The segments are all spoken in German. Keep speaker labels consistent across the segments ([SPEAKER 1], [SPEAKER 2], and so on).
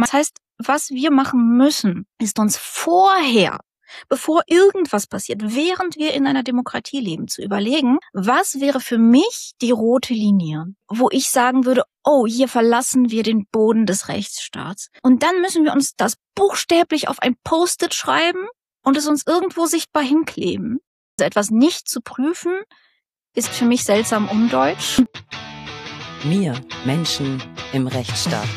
[SPEAKER 1] Das heißt, was wir machen müssen, ist uns vorher, bevor irgendwas passiert, während wir in einer Demokratie leben, zu überlegen, was wäre für mich die rote Linie, wo ich sagen würde, oh, hier verlassen wir den Boden des Rechtsstaats. Und dann müssen wir uns das buchstäblich auf ein Post-it schreiben und es uns irgendwo sichtbar hinkleben. Also etwas nicht zu prüfen, ist für mich seltsam undeutsch.
[SPEAKER 2] Wir, Menschen im Rechtsstaat.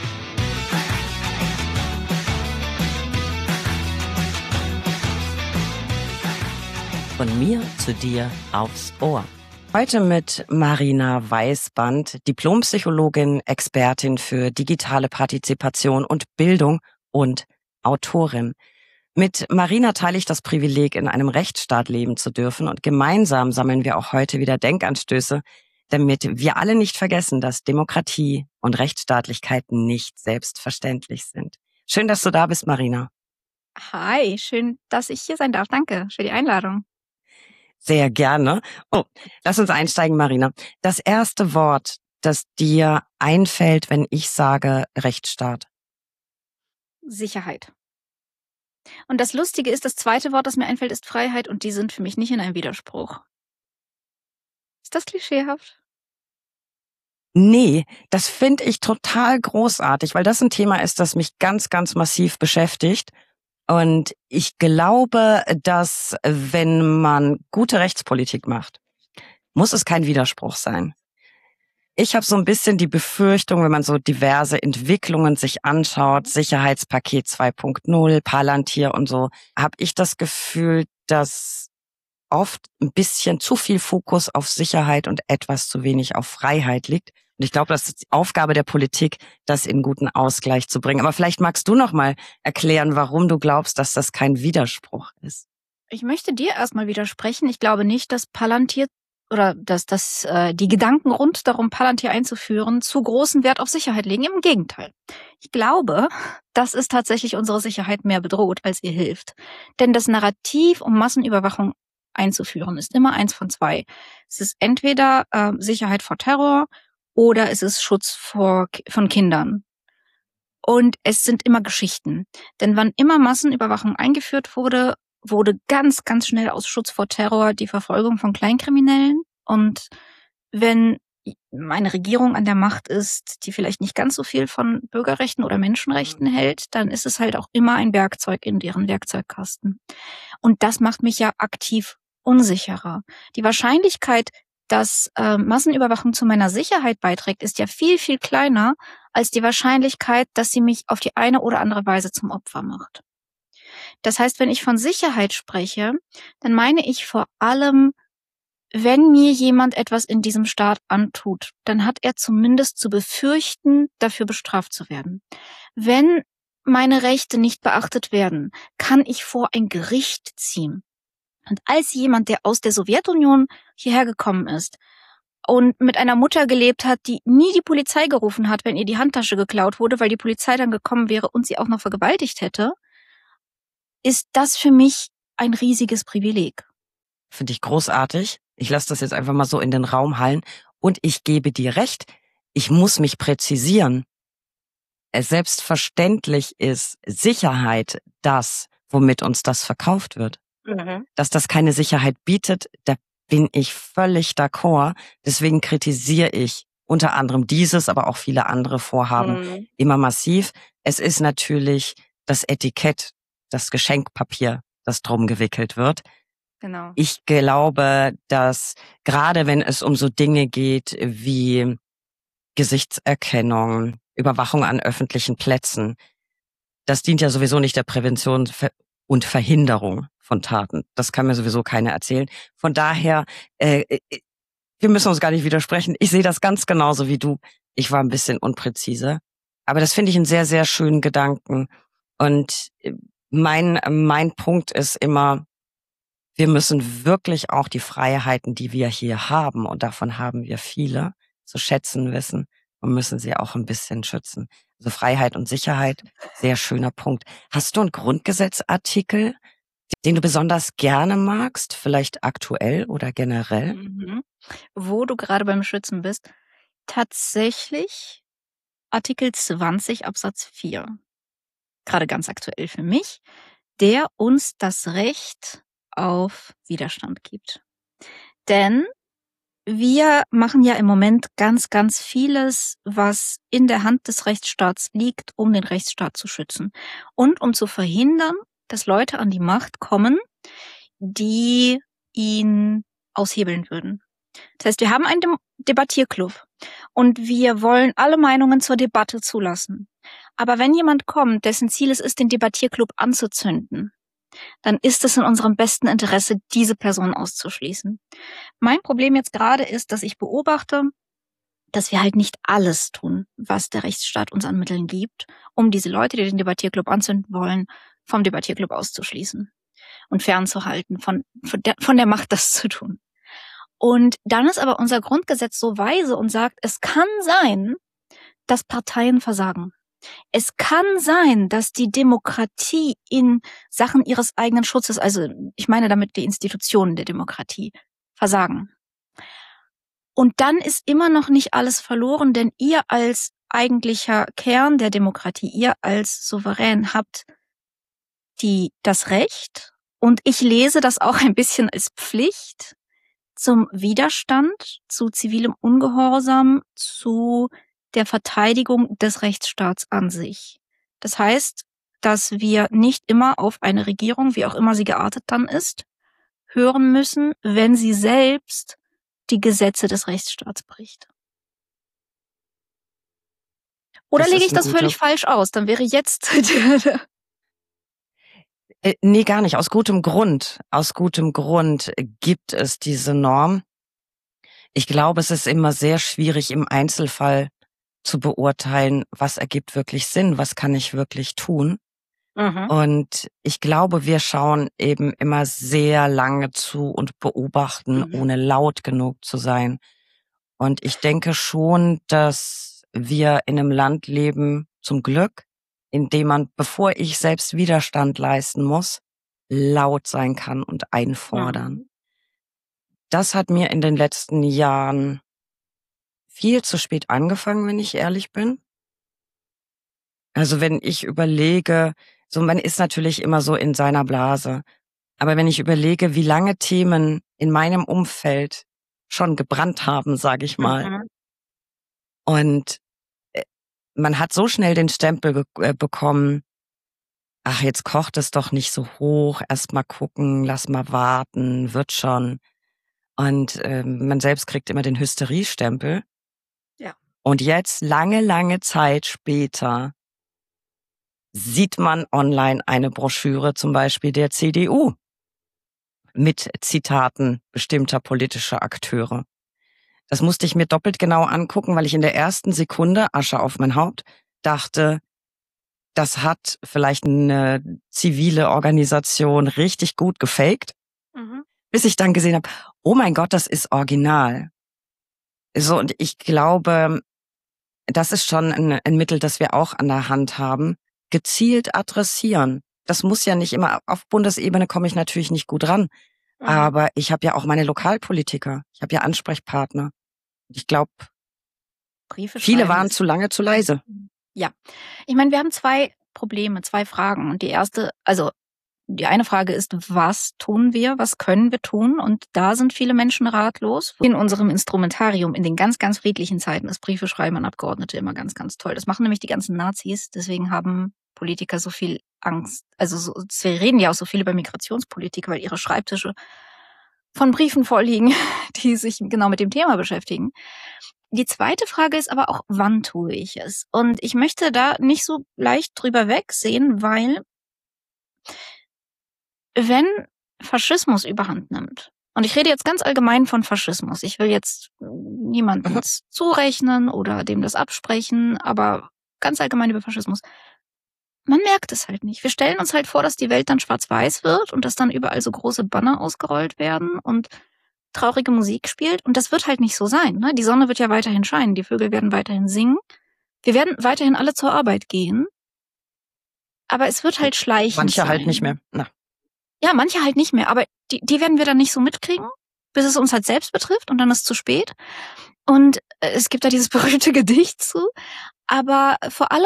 [SPEAKER 2] Von mir zu dir aufs Ohr. Heute mit Marina Weißband, Diplompsychologin, Expertin für digitale Partizipation und Bildung und Autorin. Mit Marina teile ich das Privileg, in einem Rechtsstaat leben zu dürfen, und gemeinsam sammeln wir auch heute wieder Denkanstöße, damit wir alle nicht vergessen, dass Demokratie und Rechtsstaatlichkeit nicht selbstverständlich sind. Schön, dass du da bist, Marina.
[SPEAKER 1] Hi, schön, dass ich hier sein darf. Danke für die Einladung.
[SPEAKER 2] Sehr gerne. Oh, lass uns einsteigen, Marina. Das erste Wort, das dir einfällt, wenn ich sage Rechtsstaat.
[SPEAKER 1] Sicherheit. Und das Lustige ist, das zweite Wort, das mir einfällt, ist Freiheit, und die sind für mich nicht in einem Widerspruch. Ist das klischeehaft?
[SPEAKER 2] Nee, das finde ich total großartig, weil das ein Thema ist, das mich ganz, ganz massiv beschäftigt. Und ich glaube, dass wenn man gute Rechtspolitik macht, muss es kein Widerspruch sein. Ich habe so ein bisschen die Befürchtung, wenn man so diverse Entwicklungen sich anschaut, Sicherheitspaket 2.0, Palantir und so, habe ich das Gefühl, dass oft ein bisschen zu viel Fokus auf Sicherheit und etwas zu wenig auf Freiheit liegt. Und ich glaube, das ist die Aufgabe der Politik, das in guten Ausgleich zu bringen. Aber vielleicht magst du noch mal erklären, warum du glaubst, dass das kein Widerspruch ist.
[SPEAKER 1] Ich möchte dir erstmal widersprechen. Ich glaube nicht, dass Palantir oder dass die Gedanken rund darum, Palantir einzuführen, zu großen Wert auf Sicherheit legen. Im Gegenteil. Ich glaube, dass es tatsächlich unsere Sicherheit mehr bedroht, als ihr hilft. Denn das Narrativ um Massenüberwachung einzuführen ist immer eins von zwei. Es ist entweder Sicherheit vor Terror oder es ist Schutz von Kindern. Und es sind immer Geschichten. Denn wann immer Massenüberwachung eingeführt wurde, wurde ganz, ganz schnell aus Schutz vor Terror die Verfolgung von Kleinkriminellen. Und wenn eine Regierung an der Macht ist, die vielleicht nicht ganz so viel von Bürgerrechten oder Menschenrechten hält, dann ist es halt auch immer ein Werkzeug in deren Werkzeugkasten. Und das macht mich ja aktiv unsicherer. Die Wahrscheinlichkeit, dass Massenüberwachung zu meiner Sicherheit beiträgt, ist ja viel, viel kleiner als die Wahrscheinlichkeit, dass sie mich auf die eine oder andere Weise zum Opfer macht. Das heißt, wenn ich von Sicherheit spreche, dann meine ich vor allem, wenn mir jemand etwas in diesem Staat antut, dann hat er zumindest zu befürchten, dafür bestraft zu werden. Wenn meine Rechte nicht beachtet werden, kann ich vor ein Gericht ziehen. Und als jemand, der aus der Sowjetunion hierher gekommen ist und mit einer Mutter gelebt hat, die nie die Polizei gerufen hat, wenn ihr die Handtasche geklaut wurde, weil die Polizei dann gekommen wäre und sie auch noch vergewaltigt hätte, ist das für mich ein riesiges Privileg.
[SPEAKER 2] Finde ich großartig. Ich lasse das jetzt einfach mal so in den Raum hallen. Und ich gebe dir recht, ich muss mich präzisieren. Selbstverständlich ist Sicherheit das, womit uns das verkauft wird. Dass das keine Sicherheit bietet, da bin ich völlig d'accord. Deswegen kritisiere ich unter anderem dieses, aber auch viele andere Vorhaben immer massiv. Es ist natürlich das Etikett, das Geschenkpapier, das drum gewickelt wird.
[SPEAKER 1] Genau.
[SPEAKER 2] Ich glaube, dass gerade wenn es um so Dinge geht wie Gesichtserkennung, Überwachung an öffentlichen Plätzen, das dient ja sowieso nicht der Prävention und Verhinderung von Taten. Das kann mir sowieso keiner erzählen. Von daher, wir müssen uns gar nicht widersprechen. Ich sehe das ganz genauso wie du. Ich war ein bisschen unpräzise. Aber das finde ich einen sehr, sehr schönen Gedanken. Und mein Punkt ist immer, wir müssen wirklich auch die Freiheiten, die wir hier haben, und davon haben wir viele, zu schätzen wissen und müssen sie auch ein bisschen schützen. Also Freiheit und Sicherheit, sehr schöner Punkt. Hast du einen Grundgesetzartikel, den du besonders gerne magst, vielleicht aktuell oder generell?
[SPEAKER 1] Wo du gerade beim Schützen bist, tatsächlich Artikel 20 Absatz 4. gerade ganz aktuell für mich, der uns das Recht auf Widerstand gibt. Denn wir machen ja im Moment ganz, ganz vieles, was in der Hand des Rechtsstaats liegt, um den Rechtsstaat zu schützen und um zu verhindern, dass Leute an die Macht kommen, die ihn aushebeln würden. Das heißt, wir haben einen Debattierclub und wir wollen alle Meinungen zur Debatte zulassen. Aber wenn jemand kommt, dessen Ziel es ist, den Debattierclub anzuzünden, dann ist es in unserem besten Interesse, diese Person auszuschließen. Mein Problem jetzt gerade ist, dass ich beobachte, dass wir halt nicht alles tun, was der Rechtsstaat uns an Mitteln gibt, um diese Leute, die den Debattierclub anzünden wollen, vom Debattierclub auszuschließen und fernzuhalten von der Macht, das zu tun. Und dann ist aber unser Grundgesetz so weise und sagt, es kann sein, dass Parteien versagen. Es kann sein, dass die Demokratie in Sachen ihres eigenen Schutzes, also ich meine damit die Institutionen der Demokratie, versagen. Und dann ist immer noch nicht alles verloren, denn ihr als eigentlicher Kern der Demokratie, ihr als Souverän habt das Recht, und ich lese das auch ein bisschen als Pflicht, zum Widerstand, zu zivilem Ungehorsam, zu der Verteidigung des Rechtsstaats an sich. Das heißt, dass wir nicht immer auf eine Regierung, wie auch immer sie geartet dann ist, hören müssen, wenn sie selbst die Gesetze des Rechtsstaats bricht. Oder lege ich das völlig falsch aus? Dann wäre jetzt
[SPEAKER 2] Nee, gar nicht. Aus gutem Grund. Aus gutem Grund gibt es diese Norm. Ich glaube, es ist immer sehr schwierig im Einzelfall zu beurteilen, was ergibt wirklich Sinn, was kann ich wirklich tun. Und ich glaube, wir schauen eben immer sehr lange zu und beobachten, ohne laut genug zu sein. Und ich denke schon, dass wir in einem Land leben, zum Glück, in dem man, bevor ich selbst Widerstand leisten muss, laut sein kann und einfordern. Das hat mir in den letzten Jahren viel zu spät angefangen, wenn ich ehrlich bin. Also wenn ich überlege, so man ist natürlich immer so in seiner Blase, aber wenn ich überlege, wie lange Themen in meinem Umfeld schon gebrannt haben, sage ich mal, und man hat so schnell den Stempel bekommen, ach, jetzt kocht es doch nicht so hoch, erst mal gucken, lass mal warten, wird schon. Und man selbst kriegt immer den Hysteriestempel.
[SPEAKER 1] Ja.
[SPEAKER 2] Und jetzt, lange, lange Zeit später, sieht man online eine Broschüre zum Beispiel der CDU mit Zitaten bestimmter politischer Akteure. Das musste ich mir doppelt genau angucken, weil ich in der ersten Sekunde, Asche auf mein Haupt, dachte, das hat vielleicht eine zivile Organisation richtig gut gefaked, bis ich dann gesehen habe, oh mein Gott, das ist original. So, und ich glaube, das ist schon ein Mittel, das wir auch an der Hand haben, gezielt adressieren. Das muss ja nicht immer, auf Bundesebene komme ich natürlich nicht gut ran, aber ich habe ja auch meine Lokalpolitiker, ich habe ja Ansprechpartner. Ich glaube, viele waren zu lange zu leise.
[SPEAKER 1] Ja, ich meine, wir haben zwei Probleme, zwei Fragen. Und die eine Frage ist, was tun wir, was können wir tun? Und da sind viele Menschen ratlos. In unserem Instrumentarium, in den ganz, ganz friedlichen Zeiten, ist Briefe schreiben an Abgeordnete immer ganz, ganz toll. Das machen nämlich die ganzen Nazis. Deswegen haben Politiker so viel Angst. Also wir reden ja auch so viel über Migrationspolitik, weil ihre Schreibtische von Briefen vorliegen, die sich genau mit dem Thema beschäftigen. Die zweite Frage ist aber auch, wann tue ich es? Und ich möchte da nicht so leicht drüber wegsehen, weil wenn Faschismus überhand nimmt, und ich rede jetzt ganz allgemein von Faschismus, ich will jetzt niemandem zurechnen oder dem das absprechen, aber ganz allgemein über Faschismus, man merkt es halt nicht. Wir stellen uns halt vor, dass die Welt dann schwarz-weiß wird und dass dann überall so große Banner ausgerollt werden und traurige Musik spielt. Und das wird halt nicht so sein. Ne? Die Sonne wird ja weiterhin scheinen, die Vögel werden weiterhin singen. Wir werden weiterhin alle zur Arbeit gehen. Aber es wird halt schleichend
[SPEAKER 2] Manche
[SPEAKER 1] sein.
[SPEAKER 2] halt nicht mehr. Na.
[SPEAKER 1] Ja, manche halt nicht mehr. Aber die werden wir dann nicht so mitkriegen, bis es uns halt selbst betrifft und dann ist es zu spät. Und es gibt da dieses berühmte Gedicht zu. Aber vor allem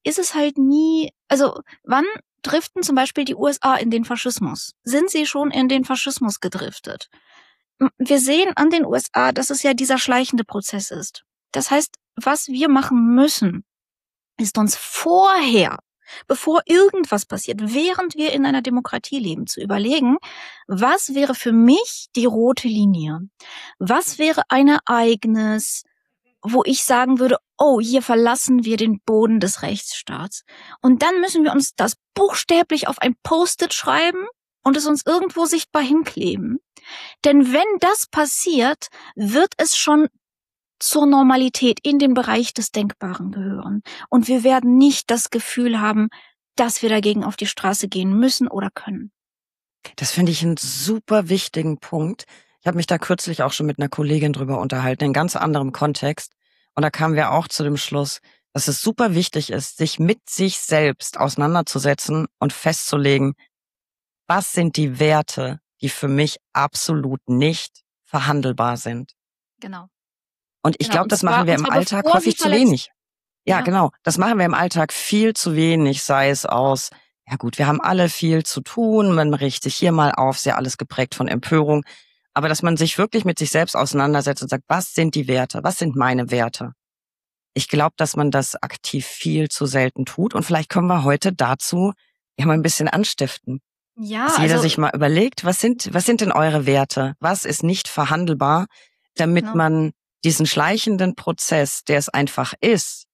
[SPEAKER 1] ist es halt nie, also wann driften zum Beispiel die USA in den Faschismus? Sind sie schon in den Faschismus gedriftet? Wir sehen an den USA, dass es ja dieser schleichende Prozess ist. Das heißt, was wir machen müssen, ist uns vorher, bevor irgendwas passiert, während wir in einer Demokratie leben, zu überlegen, was wäre für mich die rote Linie? Was wäre ein Ereignis, wo ich sagen würde, oh, hier verlassen wir den Boden des Rechtsstaats. Und dann müssen wir uns das buchstäblich auf ein Post-it schreiben und es uns irgendwo sichtbar hinkleben. Denn wenn das passiert, wird es schon zur Normalität in den Bereich des Denkbaren gehören. Und wir werden nicht das Gefühl haben, dass wir dagegen auf die Straße gehen müssen oder können.
[SPEAKER 2] Das finde ich einen super wichtigen Punkt. Ich habe mich da kürzlich auch schon mit einer Kollegin drüber unterhalten, in ganz anderem Kontext. Und da kamen wir auch zu dem Schluss, dass es super wichtig ist, sich mit sich selbst auseinanderzusetzen und festzulegen, was sind die Werte, die für mich absolut nicht verhandelbar sind.
[SPEAKER 1] Genau.
[SPEAKER 2] Und ich glaube, das machen wir im Alltag häufig zu wenig. Ja, genau. Das machen wir im Alltag viel zu wenig, sei es aus, ja gut, wir haben alle viel zu tun, man richtet sich hier mal auf, ist ja alles geprägt von Empörung. Aber dass man sich wirklich mit sich selbst auseinandersetzt und sagt, was sind die Werte? Was sind meine Werte? Ich glaube, dass man das aktiv viel zu selten tut. Und vielleicht können wir heute dazu ja mal ein bisschen anstiften.
[SPEAKER 1] Ja,
[SPEAKER 2] dass jeder sich mal überlegt, was sind denn eure Werte? Was ist nicht verhandelbar, damit man diesen schleichenden Prozess, der es einfach ist,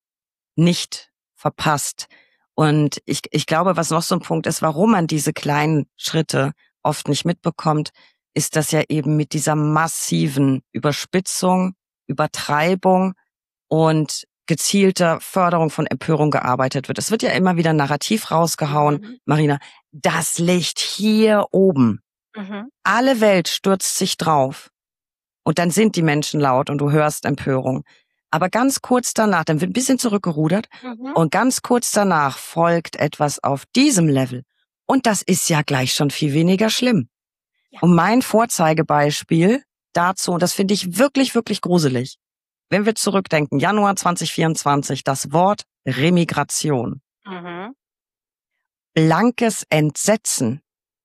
[SPEAKER 2] nicht verpasst. Und ich glaube, was noch so ein Punkt ist, warum man diese kleinen Schritte oft nicht mitbekommt, ist, dass ja eben mit dieser massiven Überspitzung, Übertreibung und gezielter Förderung von Empörung gearbeitet wird. Es wird ja immer wieder narrativ rausgehauen, Marina, das Licht hier oben. Alle Welt stürzt sich drauf. Und dann sind die Menschen laut und du hörst Empörung. Aber ganz kurz danach, dann wird ein bisschen zurückgerudert und ganz kurz danach folgt etwas auf diesem Level. Und das ist ja gleich schon viel weniger schlimm. Ja. Und mein Vorzeigebeispiel dazu, und das finde ich wirklich, wirklich gruselig, wenn wir zurückdenken, Januar 2024, das Wort Remigration. Blankes Entsetzen.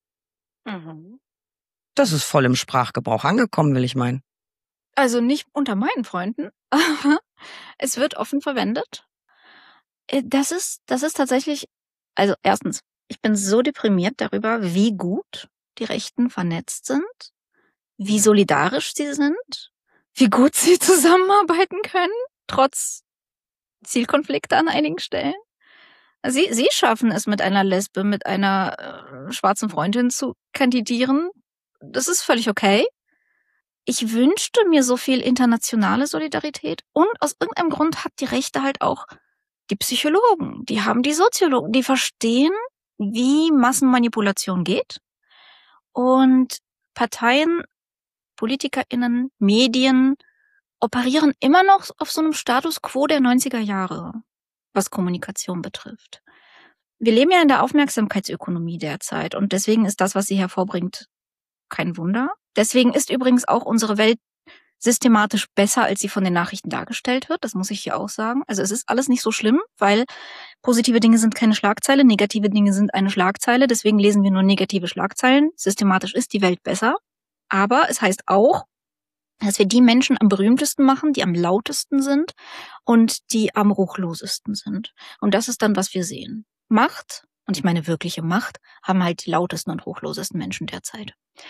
[SPEAKER 2] Das ist voll im Sprachgebrauch angekommen, will ich meinen.
[SPEAKER 1] Also nicht unter meinen Freunden, aber es wird offen verwendet. Das ist tatsächlich, also erstens, ich bin so deprimiert darüber, wie gut die Rechten vernetzt sind, wie solidarisch sie sind, wie gut sie zusammenarbeiten können, trotz Zielkonflikte an einigen Stellen. Sie schaffen es, mit einer Lesbe, mit einer schwarzen Freundin zu kandidieren. Das ist völlig okay. Ich wünschte mir so viel internationale Solidarität und aus irgendeinem Grund hat die Rechte halt auch die Psychologen, die haben die Soziologen, die verstehen, wie Massenmanipulation geht und Parteien, PolitikerInnen, Medien operieren immer noch auf so einem Status quo der 90er Jahre, was Kommunikation betrifft. Wir leben ja in der Aufmerksamkeitsökonomie derzeit und deswegen ist das, was sie hervorbringt, kein Wunder. Deswegen ist übrigens auch unsere Welt systematisch besser, als sie von den Nachrichten dargestellt wird. Das muss ich hier auch sagen. Also es ist alles nicht so schlimm, weil positive Dinge sind keine Schlagzeile, negative Dinge sind eine Schlagzeile. Deswegen lesen wir nur negative Schlagzeilen. Systematisch ist die Welt besser. Aber es heißt auch, dass wir die Menschen am berühmtesten machen, die am lautesten sind und die am ruchlosesten sind. Und das ist dann, was wir sehen. Macht, und ich meine wirkliche Macht, haben halt die lautesten und ruchlosesten Menschen derzeit.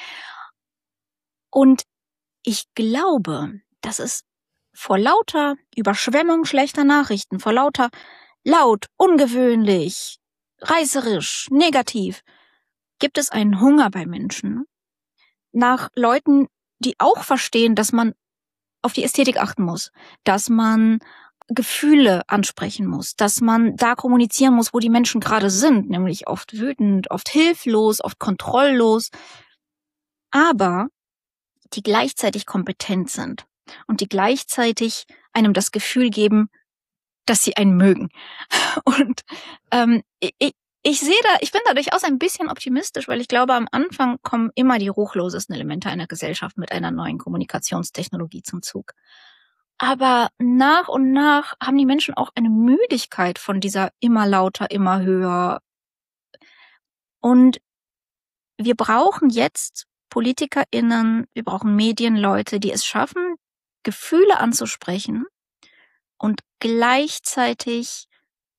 [SPEAKER 1] Und ich glaube, dass es vor lauter Überschwemmung schlechter Nachrichten, vor lauter laut, ungewöhnlich, reißerisch, negativ, gibt es einen Hunger bei Menschen nach Leuten, die auch verstehen, dass man auf die Ästhetik achten muss, dass man Gefühle ansprechen muss, dass man da kommunizieren muss, wo die Menschen gerade sind, nämlich oft wütend, oft hilflos, oft kontrolllos, aber die gleichzeitig kompetent sind und die gleichzeitig einem das Gefühl geben, dass sie einen mögen. Und ich bin da durchaus ein bisschen optimistisch, weil ich glaube, am Anfang kommen immer die ruchlosesten Elemente einer Gesellschaft mit einer neuen Kommunikationstechnologie zum Zug. Aber nach und nach haben die Menschen auch eine Müdigkeit von dieser immer lauter, immer höher. Und wir brauchen jetzt PolitikerInnen, wir brauchen Medienleute, die es schaffen, Gefühle anzusprechen und gleichzeitig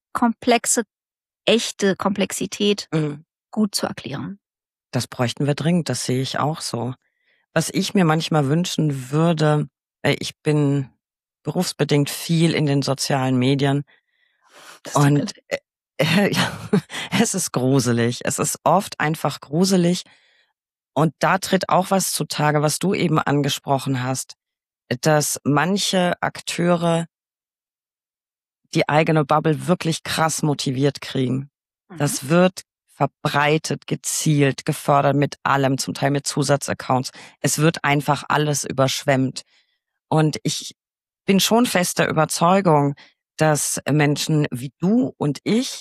[SPEAKER 1] echte Komplexität gut zu erklären.
[SPEAKER 2] Das bräuchten wir dringend, das sehe ich auch so. Was ich mir manchmal wünschen würde, ich bin berufsbedingt viel in den sozialen Medien und ja, es ist gruselig. Es ist oft einfach gruselig. Und da tritt auch was zutage, was du eben angesprochen hast, dass manche Akteure die eigene Bubble wirklich krass motiviert kriegen. Das wird verbreitet, gezielt, gefördert mit allem, zum Teil mit Zusatzaccounts. Es wird einfach alles überschwemmt. Und ich bin schon fester Überzeugung, dass Menschen wie du und ich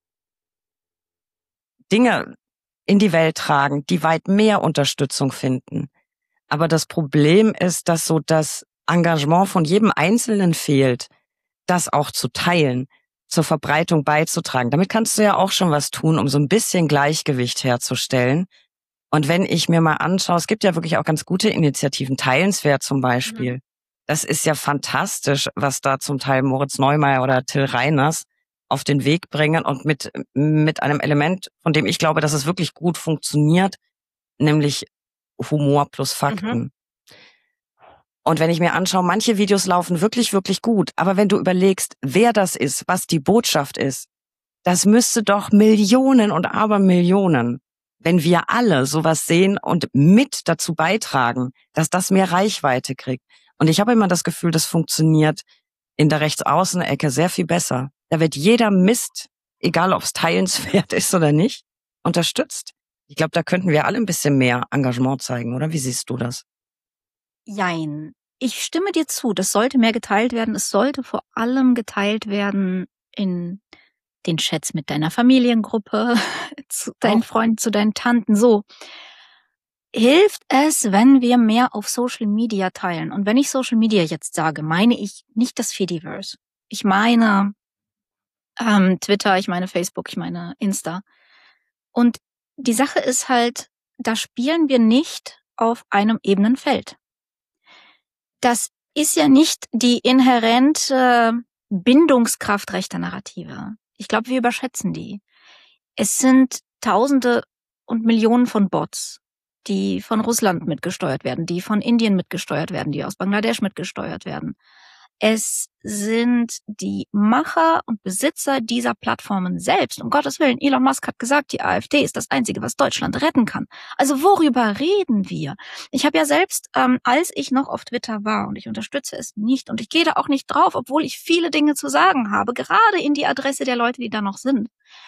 [SPEAKER 2] Dinge in die Welt tragen, die weit mehr Unterstützung finden. Aber das Problem ist, dass so das Engagement von jedem Einzelnen fehlt, das auch zu teilen, zur Verbreitung beizutragen. Damit kannst du ja auch schon was tun, um so ein bisschen Gleichgewicht herzustellen. Und wenn ich mir mal anschaue, es gibt ja wirklich auch ganz gute Initiativen, Teilenswert zum Beispiel. Das ist ja fantastisch, was da zum Teil Moritz Neumeier oder Till Reiners auf den Weg bringen und mit einem Element, von dem ich glaube, dass es wirklich gut funktioniert, nämlich Humor plus Fakten. Und wenn ich mir anschaue, manche Videos laufen wirklich, wirklich gut. Aber wenn du überlegst, wer das ist, was die Botschaft ist, das müsste doch Millionen und Abermillionen, wenn wir alle sowas sehen und mit dazu beitragen, dass das mehr Reichweite kriegt. Und ich habe immer das Gefühl, das funktioniert in der Rechtsaußenecke sehr viel besser. Da wird jeder Mist, egal ob es teilenswert ist oder nicht, unterstützt. Ich glaube, da könnten wir alle ein bisschen mehr Engagement zeigen, oder? Wie siehst du das?
[SPEAKER 1] Jein. Ich stimme dir zu, das sollte mehr geteilt werden. Es sollte vor allem geteilt werden in den Chats mit deiner Familiengruppe, zu deinen Freunden, zu deinen Tanten, so. Hilft es, wenn wir mehr auf Social Media teilen? Und wenn ich Social Media jetzt sage, meine ich nicht das Fediverse. Ich meine Twitter, ich meine Facebook, ich meine Insta. Und die Sache ist halt, da spielen wir nicht auf einem ebenen Feld. Das ist ja nicht die inhärente Bindungskraft rechter Narrative. Ich glaube, wir überschätzen die. Es sind Tausende und Millionen von Bots, die von Russland mitgesteuert werden, die von Indien mitgesteuert werden, die aus Bangladesch mitgesteuert werden. Es sind die Macher und Besitzer dieser Plattformen selbst. Um Gottes Willen, Elon Musk hat gesagt, die AfD ist das Einzige, was Deutschland retten kann. Also worüber reden wir? Ich habe ja selbst, als ich noch auf Twitter war, und ich unterstütze es nicht, und ich gehe da auch nicht drauf, obwohl ich viele Dinge zu sagen habe, gerade in die Adresse der Leute, die da noch sind.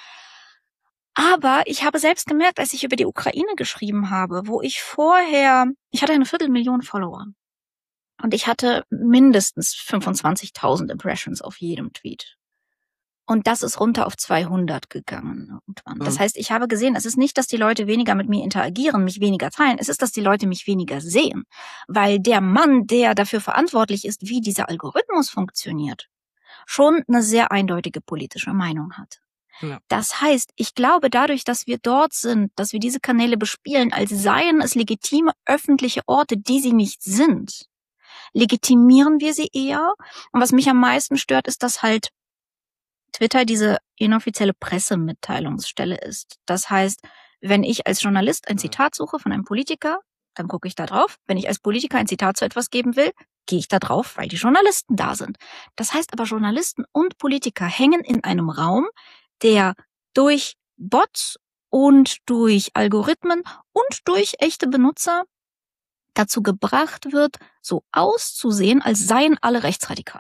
[SPEAKER 1] Aber ich habe selbst gemerkt, als ich über die Ukraine geschrieben habe, wo ich hatte eine 250.000 Follower. Und ich hatte mindestens 25.000 Impressions auf jedem Tweet. Und das ist runter auf 200 gegangen irgendwann. Das heißt, ich habe gesehen, es ist nicht, dass die Leute weniger mit mir interagieren, mich weniger teilen. Es ist, dass die Leute mich weniger sehen. Weil der Mann, der dafür verantwortlich ist, wie dieser Algorithmus funktioniert, schon eine sehr eindeutige politische Meinung hat. Ja. Das heißt, ich glaube, dadurch, dass wir dort sind, dass wir diese Kanäle bespielen, als seien es legitime öffentliche Orte, die sie nicht sind, legitimieren wir sie eher. Und was mich am meisten stört, ist, dass halt Twitter diese inoffizielle Pressemitteilungsstelle ist. Das heißt, wenn ich als Journalist ein Zitat suche von einem Politiker, dann gucke ich da drauf. Wenn ich als Politiker ein Zitat zu etwas geben will, gehe ich da drauf, weil die Journalisten da sind. Das heißt aber, Journalisten und Politiker hängen in einem Raum, der durch Bots und durch Algorithmen und durch echte Benutzer dazu gebracht wird, so auszusehen, als seien alle rechtsradikal.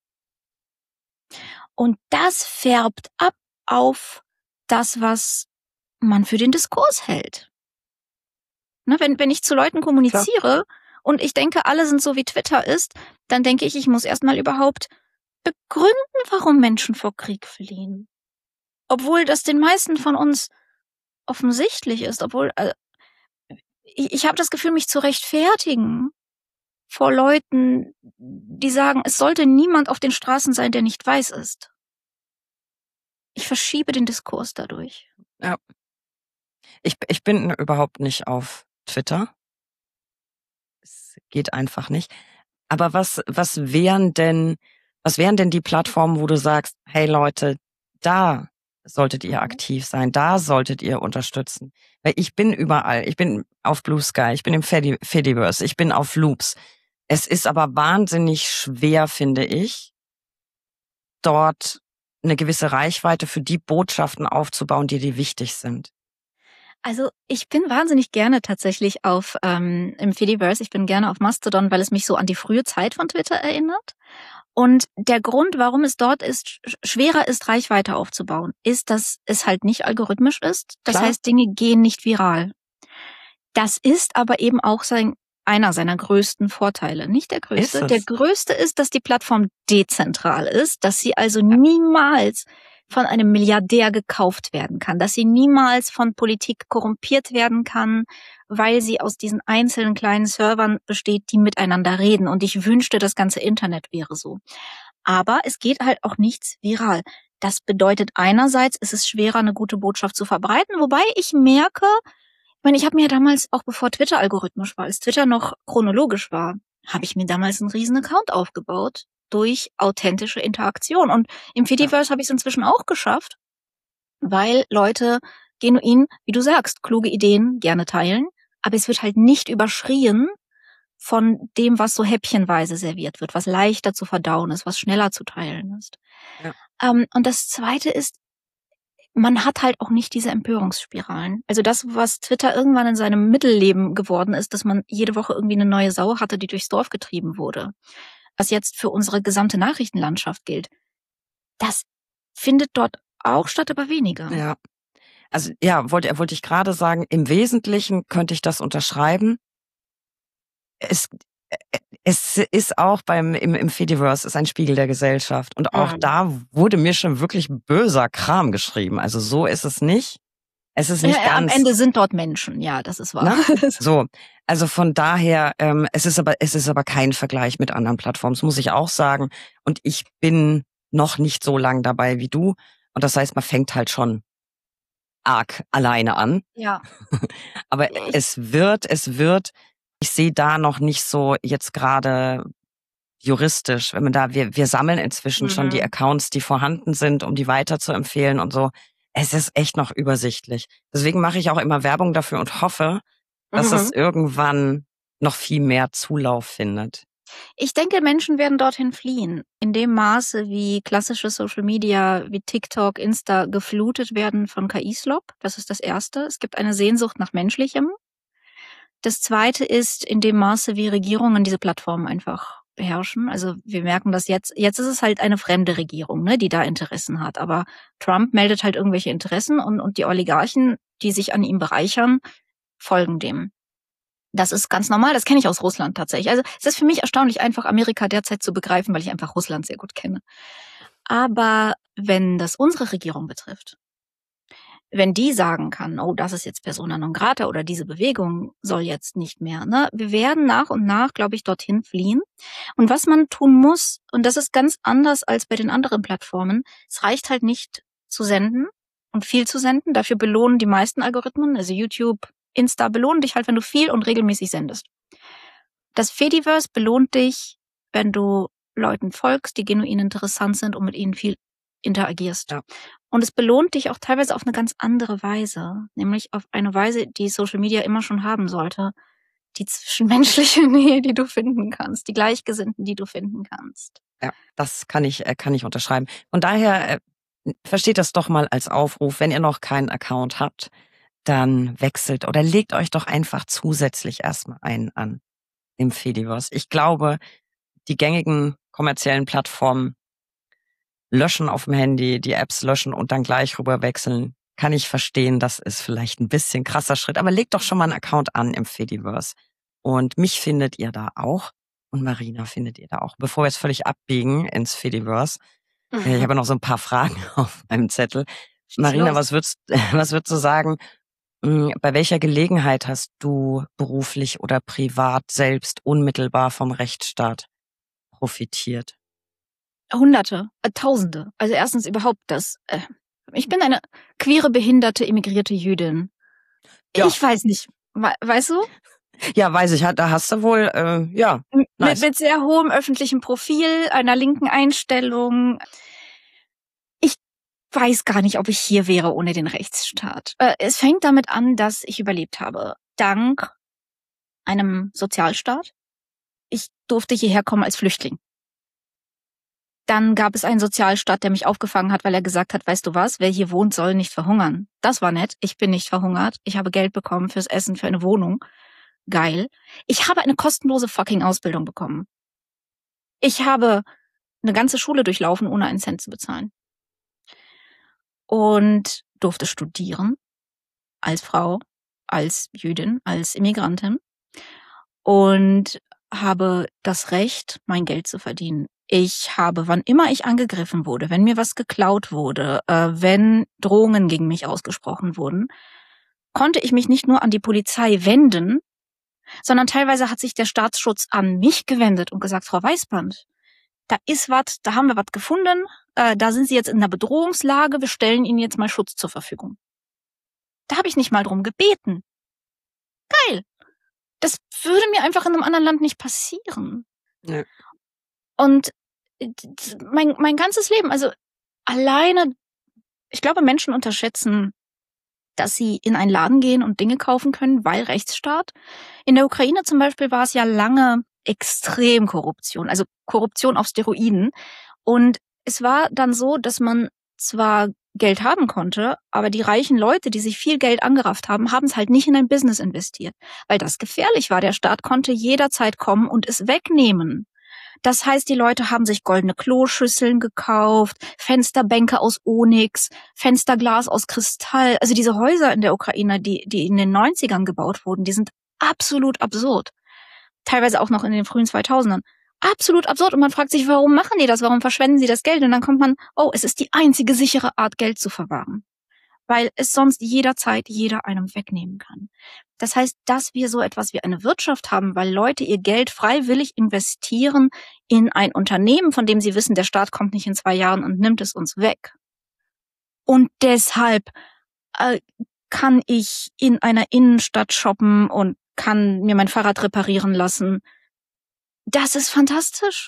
[SPEAKER 1] Und das färbt ab auf das, was man für den Diskurs hält. Ne, wenn ich zu Leuten kommuniziere und ich denke, alle sind so wie Twitter ist, dann denke ich muss erstmal überhaupt begründen, warum Menschen vor Krieg fliehen. Obwohl das den meisten von uns offensichtlich ist, obwohl ich habe das Gefühl, mich zu rechtfertigen. vor Leuten, die sagen, es sollte niemand auf den Straßen sein, der nicht weiß ist. Ich verschiebe den Diskurs dadurch.
[SPEAKER 2] Ja. Ich bin überhaupt nicht auf Twitter. Es geht einfach nicht. Aber was wären denn die Plattformen, wo du sagst, hey Leute, da solltet ihr aktiv sein, da solltet ihr unterstützen? Weil ich bin überall. Ich bin auf Blue Sky, ich bin im Fediverse, ich bin auf Loops. Es ist aber wahnsinnig schwer, finde ich, dort eine gewisse Reichweite für die Botschaften aufzubauen, die dir wichtig sind.
[SPEAKER 1] Also ich bin wahnsinnig gerne tatsächlich auf im Fediverse. Ich bin gerne auf Mastodon, weil es mich so an die frühe Zeit von Twitter erinnert. Und der Grund, warum es dort schwerer ist, Reichweite aufzubauen, ist, dass es halt nicht algorithmisch ist. Das
[SPEAKER 2] Klar.
[SPEAKER 1] heißt, Dinge gehen nicht viral. Das ist aber eben auch einer seiner größten Vorteile. Nicht der größte.
[SPEAKER 2] Ist es?
[SPEAKER 1] Der größte ist, dass die Plattform dezentral ist, dass sie also niemals von einem Milliardär gekauft werden kann, dass sie niemals von Politik korrumpiert werden kann, weil sie aus diesen einzelnen kleinen Servern besteht, die miteinander reden. Und ich wünschte, das ganze Internet wäre so. Aber es geht halt auch nichts viral. Das bedeutet einerseits, ist es schwerer, eine gute Botschaft zu verbreiten, wobei ich merke, ich habe mir damals, auch bevor Twitter algorithmisch war, als Twitter noch chronologisch war, habe ich mir damals einen riesen Account aufgebaut durch authentische Interaktion. Und im Fediverse habe ich es inzwischen auch geschafft, weil Leute genuin, wie du sagst, kluge Ideen gerne teilen, aber es wird halt nicht überschrien von dem, was so häppchenweise serviert wird, was leichter zu verdauen ist, was schneller zu teilen ist.
[SPEAKER 2] Ja.
[SPEAKER 1] Und das Zweite ist, man hat halt auch nicht diese Empörungsspiralen. Also das, was Twitter irgendwann in seinem Mittelleben geworden ist, dass man jede Woche irgendwie eine neue Sau hatte, die durchs Dorf getrieben wurde, was jetzt für unsere gesamte Nachrichtenlandschaft gilt, das findet dort auch statt, aber weniger.
[SPEAKER 2] Ja. Also ja, wollte ich gerade sagen, im Wesentlichen könnte ich das unterschreiben. Es ist auch im Fediverse ist ein Spiegel der Gesellschaft. Und auch da wurde mir schon wirklich böser Kram geschrieben. Also so ist es nicht. Es ist nicht ganz.
[SPEAKER 1] Am Ende sind dort Menschen, ja, das ist wahr.
[SPEAKER 2] So, also von daher, es ist aber kein Vergleich mit anderen Plattformen, das muss ich auch sagen. Und ich bin noch nicht so lang dabei wie du. Und das heißt, man fängt halt schon arg alleine an.
[SPEAKER 1] Ja.
[SPEAKER 2] Aber es wird, ich sehe da noch nicht so jetzt gerade juristisch, wenn man wir sammeln inzwischen schon die Accounts, die vorhanden sind, um die weiter zu empfehlen und so. Es ist echt noch übersichtlich. Deswegen mache ich auch immer Werbung dafür und hoffe, dass es irgendwann noch viel mehr Zulauf findet.
[SPEAKER 1] Ich denke, Menschen werden dorthin fliehen. In dem Maße, wie klassische Social Media wie TikTok, Insta geflutet werden von KI-Slop. Das ist das Erste. Es gibt eine Sehnsucht nach Menschlichem. Das Zweite ist in dem Maße, wie Regierungen diese Plattformen einfach beherrschen. Also wir merken das jetzt. Jetzt ist es halt eine fremde Regierung, ne, die da Interessen hat. Aber Trump meldet halt irgendwelche Interessen und die Oligarchen, die sich an ihm bereichern, folgen dem. Das ist ganz normal, das kenne ich aus Russland tatsächlich. Also es ist für mich erstaunlich einfach, Amerika derzeit zu begreifen, weil ich einfach Russland sehr gut kenne. Aber wenn das unsere Regierung betrifft, wenn die sagen kann, oh, das ist jetzt persona non grata oder diese Bewegung soll jetzt nicht mehr, ne? Wir werden nach und nach, glaube ich, dorthin fliehen. Und was man tun muss, und das ist ganz anders als bei den anderen Plattformen, es reicht halt nicht zu senden und viel zu senden. Dafür belohnen die meisten Algorithmen, also YouTube, Insta belohnen dich halt, wenn du viel und regelmäßig sendest. Das Fediverse belohnt dich, wenn du Leuten folgst, die genuin interessant sind und mit ihnen viel interagierst. Ja. Und es belohnt dich auch teilweise auf eine ganz andere Weise, nämlich auf eine Weise, die Social Media immer schon haben sollte. Die zwischenmenschliche Nähe, die du finden kannst, die Gleichgesinnten, die du finden kannst.
[SPEAKER 2] Ja, das kann ich unterschreiben. Von daher versteht das doch mal als Aufruf, wenn ihr noch keinen Account habt, dann wechselt oder legt euch doch einfach zusätzlich erstmal einen an im Fediverse. Ich glaube, die gängigen kommerziellen Plattformen löschen auf dem Handy, die Apps löschen und dann gleich rüber wechseln. Kann ich verstehen, das ist vielleicht ein bisschen krasser Schritt, aber legt doch schon mal einen Account an im Fediverse. Und mich findet ihr da auch und Marina findet ihr da auch. Bevor wir jetzt völlig abbiegen ins Fediverse, ich habe noch so ein paar Fragen auf meinem Zettel. Marina, was würdest du sagen, Bei welcher Gelegenheit hast du beruflich oder privat selbst unmittelbar vom Rechtsstaat profitiert?
[SPEAKER 1] Hunderte, Tausende. Also erstens überhaupt ich bin eine queere, behinderte, immigrierte Jüdin.
[SPEAKER 2] Ja.
[SPEAKER 1] Ich weiß nicht, weißt du?
[SPEAKER 2] Ja, weiß ich. Da hast du wohl, nice.
[SPEAKER 1] Mit sehr hohem öffentlichen Profil, einer linken Einstellung. Ich weiß gar nicht, ob ich hier wäre ohne den Rechtsstaat. Es fängt damit an, dass ich überlebt habe. Dank einem Sozialstaat. Ich durfte hierher kommen als Flüchtling. Dann gab es einen Sozialstaat, der mich aufgefangen hat, weil er gesagt hat, weißt du was, wer hier wohnt, soll nicht verhungern. Das war nett. Ich bin nicht verhungert. Ich habe Geld bekommen fürs Essen, für eine Wohnung. Geil. Ich habe eine kostenlose fucking Ausbildung bekommen. Ich habe eine ganze Schule durchlaufen, ohne einen Cent zu bezahlen. Und durfte studieren. Als Frau, als Jüdin, als Immigrantin. Und habe das Recht, mein Geld zu verdienen. Ich habe, wann immer ich angegriffen wurde, wenn mir was geklaut wurde, wenn Drohungen gegen mich ausgesprochen wurden, konnte ich mich nicht nur an die Polizei wenden, sondern teilweise hat sich der Staatsschutz an mich gewendet und gesagt, Frau Weißband, da ist was, da haben wir was gefunden, da sind Sie jetzt in einer Bedrohungslage, wir stellen Ihnen jetzt mal Schutz zur Verfügung. Da habe ich nicht mal drum gebeten. Geil. Das würde mir einfach in einem anderen Land nicht passieren.
[SPEAKER 2] Ja.
[SPEAKER 1] Und mein ganzes Leben, also alleine, ich glaube, Menschen unterschätzen, dass sie in einen Laden gehen und Dinge kaufen können, weil Rechtsstaat. In der Ukraine zum Beispiel war es ja lange extrem Korruption, also Korruption auf Steroiden. Und es war dann so, dass man zwar Geld haben konnte, aber die reichen Leute, die sich viel Geld angerafft haben, haben es halt nicht in ein Business investiert, weil das gefährlich war. Der Staat konnte jederzeit kommen und es wegnehmen. Das heißt, die Leute haben sich goldene Kloschüsseln gekauft, Fensterbänke aus Onyx, Fensterglas aus Kristall. Also diese Häuser in der Ukraine, die in den 90ern gebaut wurden, die sind absolut absurd. Teilweise auch noch in den frühen 2000ern. Absolut absurd. Und man fragt sich, warum machen die das? Warum verschwenden sie das Geld? Und dann kommt man, oh, es ist die einzige sichere Art, Geld zu verwahren. Weil es sonst jederzeit jeder einem wegnehmen kann. Das heißt, dass wir so etwas wie eine Wirtschaft haben, weil Leute ihr Geld freiwillig investieren in ein Unternehmen, von dem sie wissen, der Staat kommt nicht in 2 Jahren und nimmt es uns weg. Und deshalb kann ich in einer Innenstadt shoppen und kann mir mein Fahrrad reparieren lassen. Das ist fantastisch.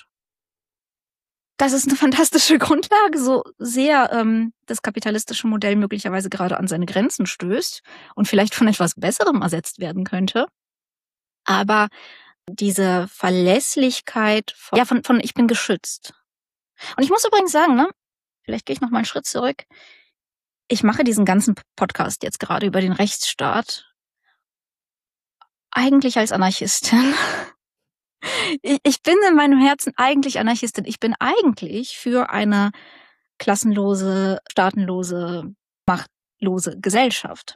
[SPEAKER 1] Das ist eine fantastische Grundlage, so sehr das kapitalistische Modell möglicherweise gerade an seine Grenzen stößt und vielleicht von etwas Besserem ersetzt werden könnte. Aber diese Verlässlichkeit von ich bin geschützt. Und ich muss übrigens sagen, ne, vielleicht gehe ich noch mal einen Schritt zurück. Ich mache diesen ganzen Podcast jetzt gerade über den Rechtsstaat eigentlich als Anarchistin. Ich bin in meinem Herzen eigentlich Anarchistin. Ich bin eigentlich für eine klassenlose, staatenlose, machtlose Gesellschaft.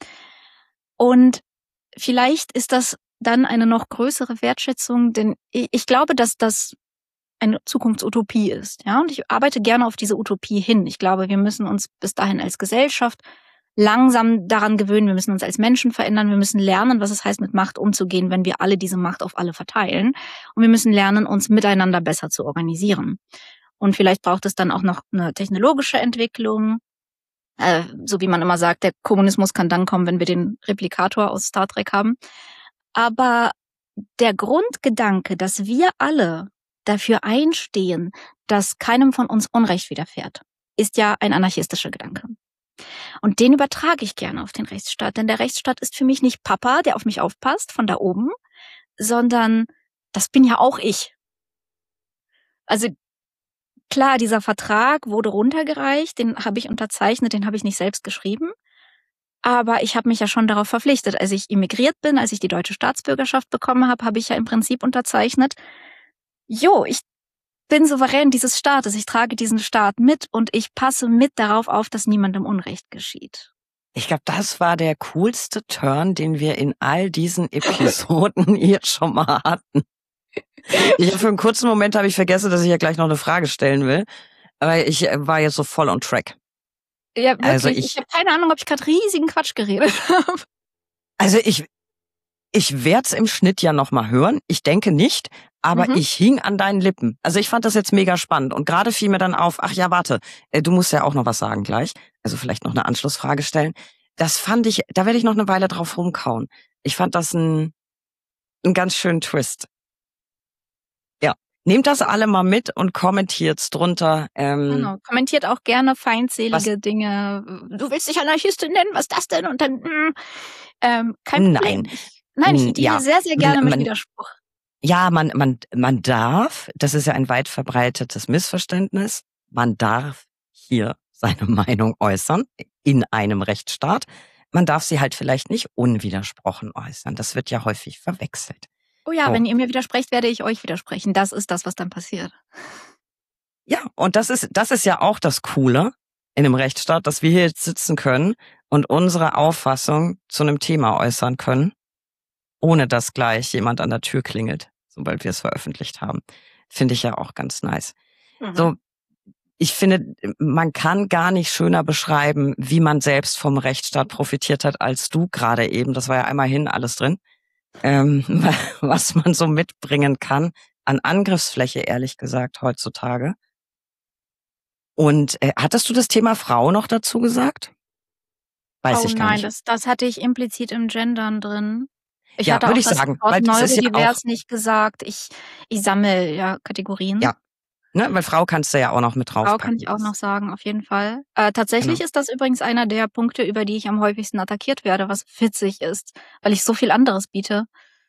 [SPEAKER 1] Und vielleicht ist das dann eine noch größere Wertschätzung, denn ich glaube, dass das eine Zukunftsutopie ist. Ja, und ich arbeite gerne auf diese Utopie hin. Ich glaube, wir müssen uns bis dahin als Gesellschaft langsam daran gewöhnen. Wir müssen uns als Menschen verändern. Wir müssen lernen, was es heißt, mit Macht umzugehen, wenn wir alle diese Macht auf alle verteilen. Und wir müssen lernen, uns miteinander besser zu organisieren. Und vielleicht braucht es dann auch noch eine technologische Entwicklung. So wie man immer sagt, der Kommunismus kann dann kommen, wenn wir den Replikator aus Star Trek haben. Aber der Grundgedanke, dass wir alle dafür einstehen, dass keinem von uns Unrecht widerfährt, ist ja ein anarchistischer Gedanke. Und den übertrage ich gerne auf den Rechtsstaat, denn der Rechtsstaat ist für mich nicht Papa, der auf mich aufpasst von da oben, sondern das bin ja auch ich. Also klar, dieser Vertrag wurde runtergereicht, den habe ich unterzeichnet, den habe ich nicht selbst geschrieben, aber ich habe mich ja schon darauf verpflichtet. Als ich emigriert bin, als ich die deutsche Staatsbürgerschaft bekommen habe, habe ich ja im Prinzip unterzeichnet, ich bin souverän dieses Staates, ich trage diesen Staat mit und ich passe mit darauf auf, dass niemandem Unrecht geschieht.
[SPEAKER 2] Ich glaube, das war der coolste Turn, den wir in all diesen Episoden hier schon mal hatten. Für einen kurzen Moment habe ich vergessen, dass ich ja gleich noch eine Frage stellen will. Aber ich war jetzt so voll on track.
[SPEAKER 1] Ja,
[SPEAKER 2] Also
[SPEAKER 1] wirklich. Ich habe keine Ahnung, ob ich gerade riesigen Quatsch geredet habe.
[SPEAKER 2] also ich werde es im Schnitt ja noch mal hören. Ich denke nicht, aber
[SPEAKER 1] Mhm.
[SPEAKER 2] ich hing an deinen Lippen. Also ich fand das jetzt mega spannend. Und gerade fiel mir dann auf, ach ja, warte, du musst ja auch noch was sagen gleich. Also vielleicht noch eine Anschlussfrage stellen. Das fand ich, da werde ich noch eine Weile drauf rumkauen. Ich fand das einen ganz schönen Twist. Ja. Nehmt das alle mal mit und kommentiert's drunter.
[SPEAKER 1] Genau. Kommentiert auch gerne
[SPEAKER 2] Was?
[SPEAKER 1] feindselige Dinge. Du willst dich Anarchistin nennen? Was ist das denn? Und dann, kein Problem.
[SPEAKER 2] Nein.
[SPEAKER 1] Ich diene
[SPEAKER 2] Ja.
[SPEAKER 1] sehr, sehr gerne mit Widerspruch.
[SPEAKER 2] Ja, man darf, das ist ja ein weit verbreitetes Missverständnis, man darf hier seine Meinung äußern in einem Rechtsstaat. Man darf sie halt vielleicht nicht unwidersprochen äußern. Das wird ja häufig verwechselt.
[SPEAKER 1] Oh ja,
[SPEAKER 2] So.
[SPEAKER 1] wenn ihr mir widersprecht, werde ich euch widersprechen. Das ist das, was dann passiert.
[SPEAKER 2] Ja, und das ist ja auch das Coole in einem Rechtsstaat, dass wir hier jetzt sitzen können und unsere Auffassung zu einem Thema äußern können, ohne dass gleich jemand an der Tür klingelt, sobald wir es veröffentlicht haben. Finde ich ja auch ganz nice.
[SPEAKER 1] Mhm.
[SPEAKER 2] So, ich finde, man kann gar nicht schöner beschreiben, wie man selbst vom Rechtsstaat profitiert hat, als du gerade eben. Das war ja einmal hin alles drin. Was man so mitbringen kann an Angriffsfläche, ehrlich gesagt, heutzutage. Und hattest du das Thema Frau noch dazu gesagt? Weiß ich gar
[SPEAKER 1] Nein,
[SPEAKER 2] nicht.
[SPEAKER 1] das hatte ich implizit im Gendern drin. Ich
[SPEAKER 2] Ja,
[SPEAKER 1] hatte
[SPEAKER 2] würde
[SPEAKER 1] auch
[SPEAKER 2] ich
[SPEAKER 1] das
[SPEAKER 2] sagen,
[SPEAKER 1] Wort
[SPEAKER 2] weil das ist ja
[SPEAKER 1] neurodivers
[SPEAKER 2] auch,
[SPEAKER 1] nicht gesagt. Ich sammle ja Kategorien.
[SPEAKER 2] ja, ne, weil Frau kannst du ja auch noch mit
[SPEAKER 1] Frau
[SPEAKER 2] draufpacken.
[SPEAKER 1] kann ich auch noch sagen, auf jeden Fall. Tatsächlich
[SPEAKER 2] Genau.
[SPEAKER 1] ist das übrigens einer der Punkte, über die ich am häufigsten attackiert werde, was witzig ist, weil ich so viel anderes biete.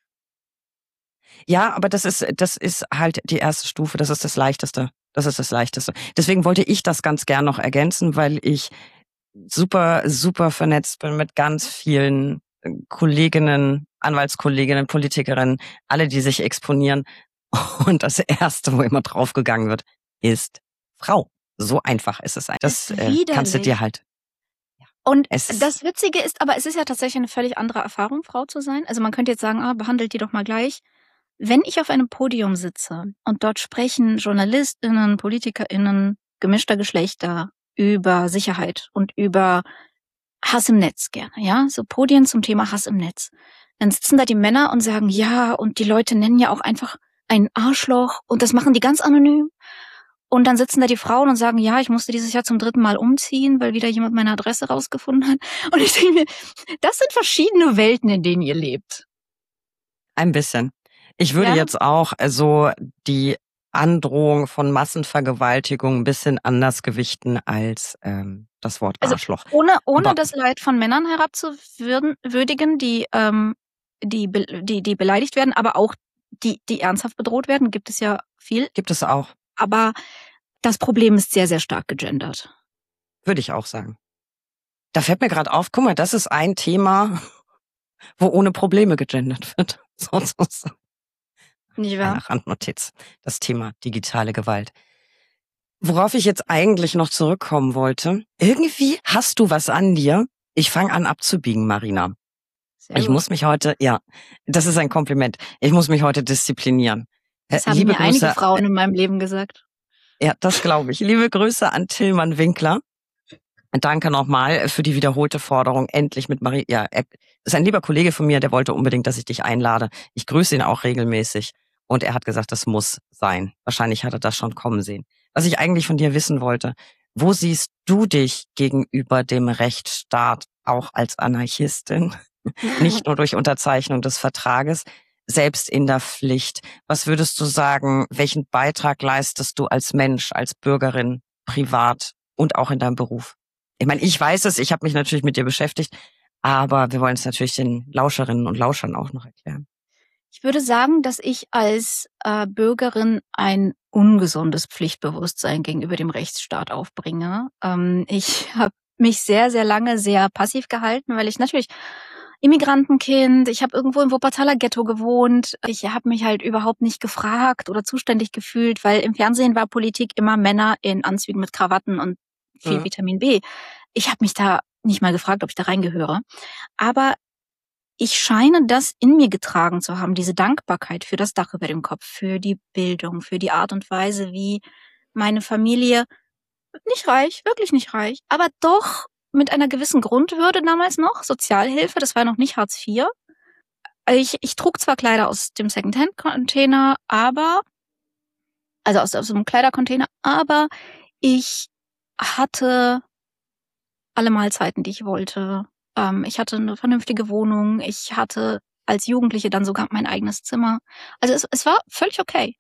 [SPEAKER 2] Ja, aber das ist halt die erste Stufe, das ist das Leichteste. Das ist das Leichteste. Deswegen wollte ich das ganz gern noch ergänzen, weil ich super, super vernetzt bin mit ganz vielen Kolleginnen, Anwaltskolleginnen, Politikerinnen, alle, die sich exponieren. Und das Erste, wo immer draufgegangen wird, ist Frau. So einfach ist es. Das kannst du dir halt.
[SPEAKER 1] Und das Witzige ist, aber es ist ja tatsächlich eine völlig andere Erfahrung, Frau zu sein. Also man könnte jetzt sagen, behandelt die doch mal gleich. Wenn ich auf einem Podium sitze und dort sprechen JournalistInnen, PolitikerInnen gemischter Geschlechter über Sicherheit und über Hass im Netz gerne, ja, so Podien zum Thema Hass im Netz. Dann sitzen da die Männer und sagen, ja, und die Leute nennen ja auch einfach ein Arschloch und das machen die ganz anonym. Und dann sitzen da die Frauen und sagen, ja, ich musste dieses Jahr zum 3. Mal umziehen, weil wieder jemand meine Adresse rausgefunden hat. Und ich denke mir, das sind verschiedene Welten, in denen ihr lebt.
[SPEAKER 2] Ein bisschen. Ich würde jetzt auch so die Androhung von Massenvergewaltigung ein bisschen anders gewichten als das Wort Arschloch.
[SPEAKER 1] Also ohne das Leid von Männern herabzuwürdigen, die beleidigt werden, aber auch die ernsthaft bedroht werden, gibt es ja viel.
[SPEAKER 2] Gibt es auch.
[SPEAKER 1] Aber das Problem ist sehr, sehr stark gegendert.
[SPEAKER 2] Würde ich auch sagen. Da fällt mir gerade auf, guck mal, das ist ein Thema, wo ohne Probleme gegendert wird. Sozusagen.
[SPEAKER 1] Nicht wahr?
[SPEAKER 2] Eine Randnotiz. Das Thema digitale Gewalt. Worauf ich jetzt eigentlich noch zurückkommen wollte. Irgendwie hast du was an dir. Ich fange an abzubiegen, Marina. Ich muss mich heute, ja, das ist ein Kompliment. Ich muss mich heute disziplinieren.
[SPEAKER 1] Das haben mir einige Frauen in meinem Leben gesagt.
[SPEAKER 2] Ja, das glaube ich. Liebe Grüße an Tillmann Winkler. Danke nochmal für die wiederholte Forderung, endlich mit Marie. Ja, er ist ein lieber Kollege von mir, der wollte unbedingt, dass ich dich einlade. Ich grüße ihn auch regelmäßig. Und er hat gesagt, das muss sein. Wahrscheinlich hat er das schon kommen sehen. Was ich eigentlich von dir wissen wollte, wo siehst du dich gegenüber dem Rechtsstaat auch als Anarchistin? Nicht nur durch Unterzeichnung des Vertrages, selbst in der Pflicht. Was würdest du sagen, welchen Beitrag leistest du als Mensch, als Bürgerin, privat und auch in deinem Beruf? Ich meine, ich weiß es, ich habe mich natürlich mit dir beschäftigt, aber wir wollen es natürlich den Lauscherinnen und Lauschern auch noch erklären.
[SPEAKER 1] Ich würde sagen, dass ich als Bürgerin ein ungesundes Pflichtbewusstsein gegenüber dem Rechtsstaat aufbringe. Ich habe mich sehr, sehr lange sehr passiv gehalten, weil ich natürlich Immigrantenkind, ich habe irgendwo im Wuppertaler Ghetto gewohnt. Ich habe mich halt überhaupt nicht gefragt oder zuständig gefühlt, weil im Fernsehen war Politik immer Männer in Anzügen mit Krawatten und viel Vitamin B. Ich habe mich da nicht mal gefragt, ob ich da reingehöre. Aber ich scheine das in mir getragen zu haben, diese Dankbarkeit für das Dach über dem Kopf, für die Bildung, für die Art und Weise, wie meine Familie Nicht reich, wirklich nicht reich, aber doch mit einer gewissen Grundwürde damals noch. Sozialhilfe, das war noch nicht Hartz IV. Ich trug zwar Kleider aus dem Secondhand-Container, also aus so einem Kleidercontainer, aber ich hatte alle Mahlzeiten, die ich wollte. Ich hatte eine vernünftige Wohnung. Ich hatte als Jugendliche dann sogar mein eigenes Zimmer. Also es war völlig okay.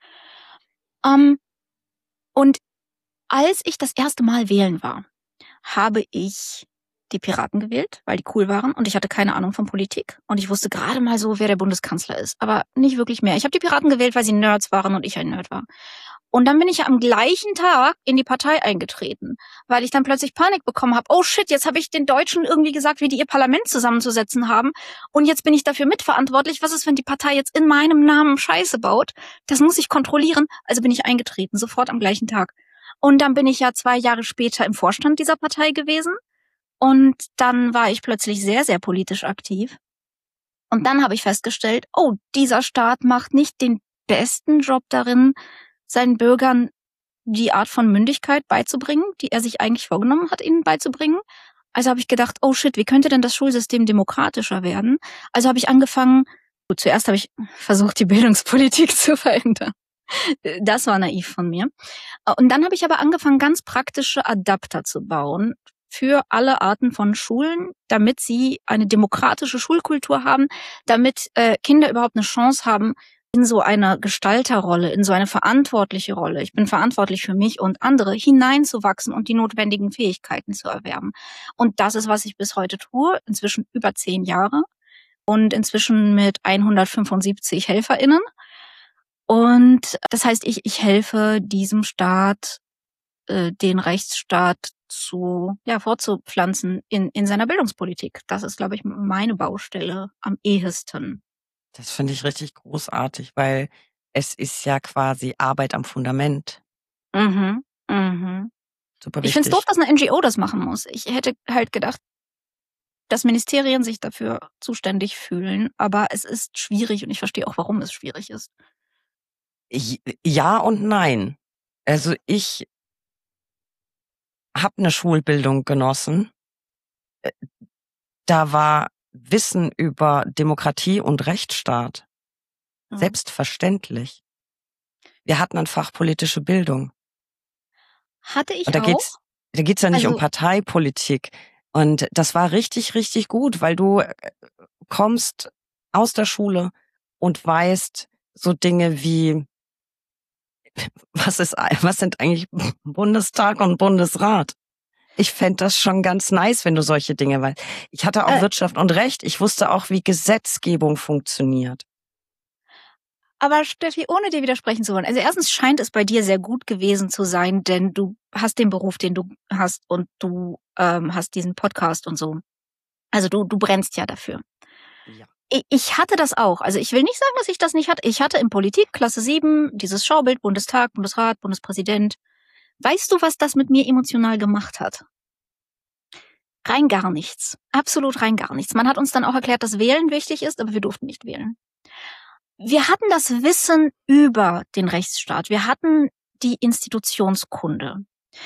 [SPEAKER 1] Und als ich das erste Mal wählen war, habe ich die Piraten gewählt, weil die cool waren und ich hatte keine Ahnung von Politik und ich wusste gerade mal so, wer der Bundeskanzler ist, aber nicht wirklich mehr. Ich habe die Piraten gewählt, weil sie Nerds waren und ich ein Nerd war. Und dann bin ich ja am gleichen Tag in die Partei eingetreten, weil ich dann plötzlich Panik bekommen habe. Oh shit, jetzt habe ich den Deutschen irgendwie gesagt, wie die ihr Parlament zusammenzusetzen haben und jetzt bin ich dafür mitverantwortlich. Was ist, wenn die Partei jetzt in meinem Namen Scheiße baut? Das muss ich kontrollieren. Also bin ich eingetreten, sofort am gleichen Tag. Und dann bin ich ja 2 Jahre später im Vorstand dieser Partei gewesen. Und dann war ich plötzlich sehr, sehr politisch aktiv. Und dann habe ich festgestellt, oh, dieser Staat macht nicht den besten Job darin, seinen Bürgern die Art von Mündigkeit beizubringen, die er sich eigentlich vorgenommen hat, ihnen beizubringen. Also habe ich gedacht, oh shit, wie könnte denn das Schulsystem demokratischer werden? Also habe ich angefangen, zuerst habe ich versucht, die Bildungspolitik zu verändern. Das war naiv von mir. Und dann habe ich aber angefangen, ganz praktische Adapter zu bauen für alle Arten von Schulen, damit sie eine demokratische Schulkultur haben, damit Kinder überhaupt eine Chance haben, in so eine Gestalterrolle, in so eine verantwortliche Rolle, ich bin verantwortlich für mich und andere, hineinzuwachsen und die notwendigen Fähigkeiten zu erwerben. Und das ist, was ich bis heute tue, inzwischen über 10 Jahre und inzwischen mit 175 HelferInnen. Und das heißt, ich helfe diesem Staat, den Rechtsstaat fortzupflanzen in seiner Bildungspolitik. Das ist, glaube ich, meine Baustelle am ehesten.
[SPEAKER 2] Das finde ich richtig großartig, weil es ist ja quasi Arbeit am Fundament.
[SPEAKER 1] Mhm.
[SPEAKER 2] Super wichtig.
[SPEAKER 1] Ich finde es doof, dass eine NGO das machen muss. Ich hätte halt gedacht, dass Ministerien sich dafür zuständig fühlen, aber es ist schwierig und ich verstehe auch, warum es schwierig ist.
[SPEAKER 2] Ja und nein. Also ich habe eine Schulbildung genossen. Da war Wissen über Demokratie und Rechtsstaat selbstverständlich. Wir hatten ein Fach politische Bildung.
[SPEAKER 1] Hatte ich
[SPEAKER 2] und da
[SPEAKER 1] auch.
[SPEAKER 2] Da geht's ja nicht
[SPEAKER 1] Also,
[SPEAKER 2] um Parteipolitik. Und das war richtig, richtig gut, weil du kommst aus der Schule und weißt so Dinge wie, was sind eigentlich Bundestag und Bundesrat? Ich fände das schon ganz nice, wenn du solche Dinge weißt. Ich hatte auch Wirtschaft und Recht. Ich wusste auch, wie Gesetzgebung funktioniert.
[SPEAKER 1] Aber Steffi, ohne dir widersprechen zu wollen. Also erstens scheint es bei dir sehr gut gewesen zu sein, denn du hast den Beruf, den du hast und du hast diesen Podcast und so. Also du brennst ja dafür.
[SPEAKER 2] Ja.
[SPEAKER 1] Ich hatte das auch. Also ich will nicht sagen, dass ich das nicht hatte. Ich hatte in Politik Klasse 7 dieses Schaubild, Bundestag, Bundesrat, Bundespräsident. Weißt du, was das mit mir emotional gemacht hat? Rein gar nichts. Absolut rein gar nichts. Man hat uns dann auch erklärt, dass Wählen wichtig ist, aber wir durften nicht wählen. Wir hatten das Wissen über den Rechtsstaat. Wir hatten die Institutionskunde.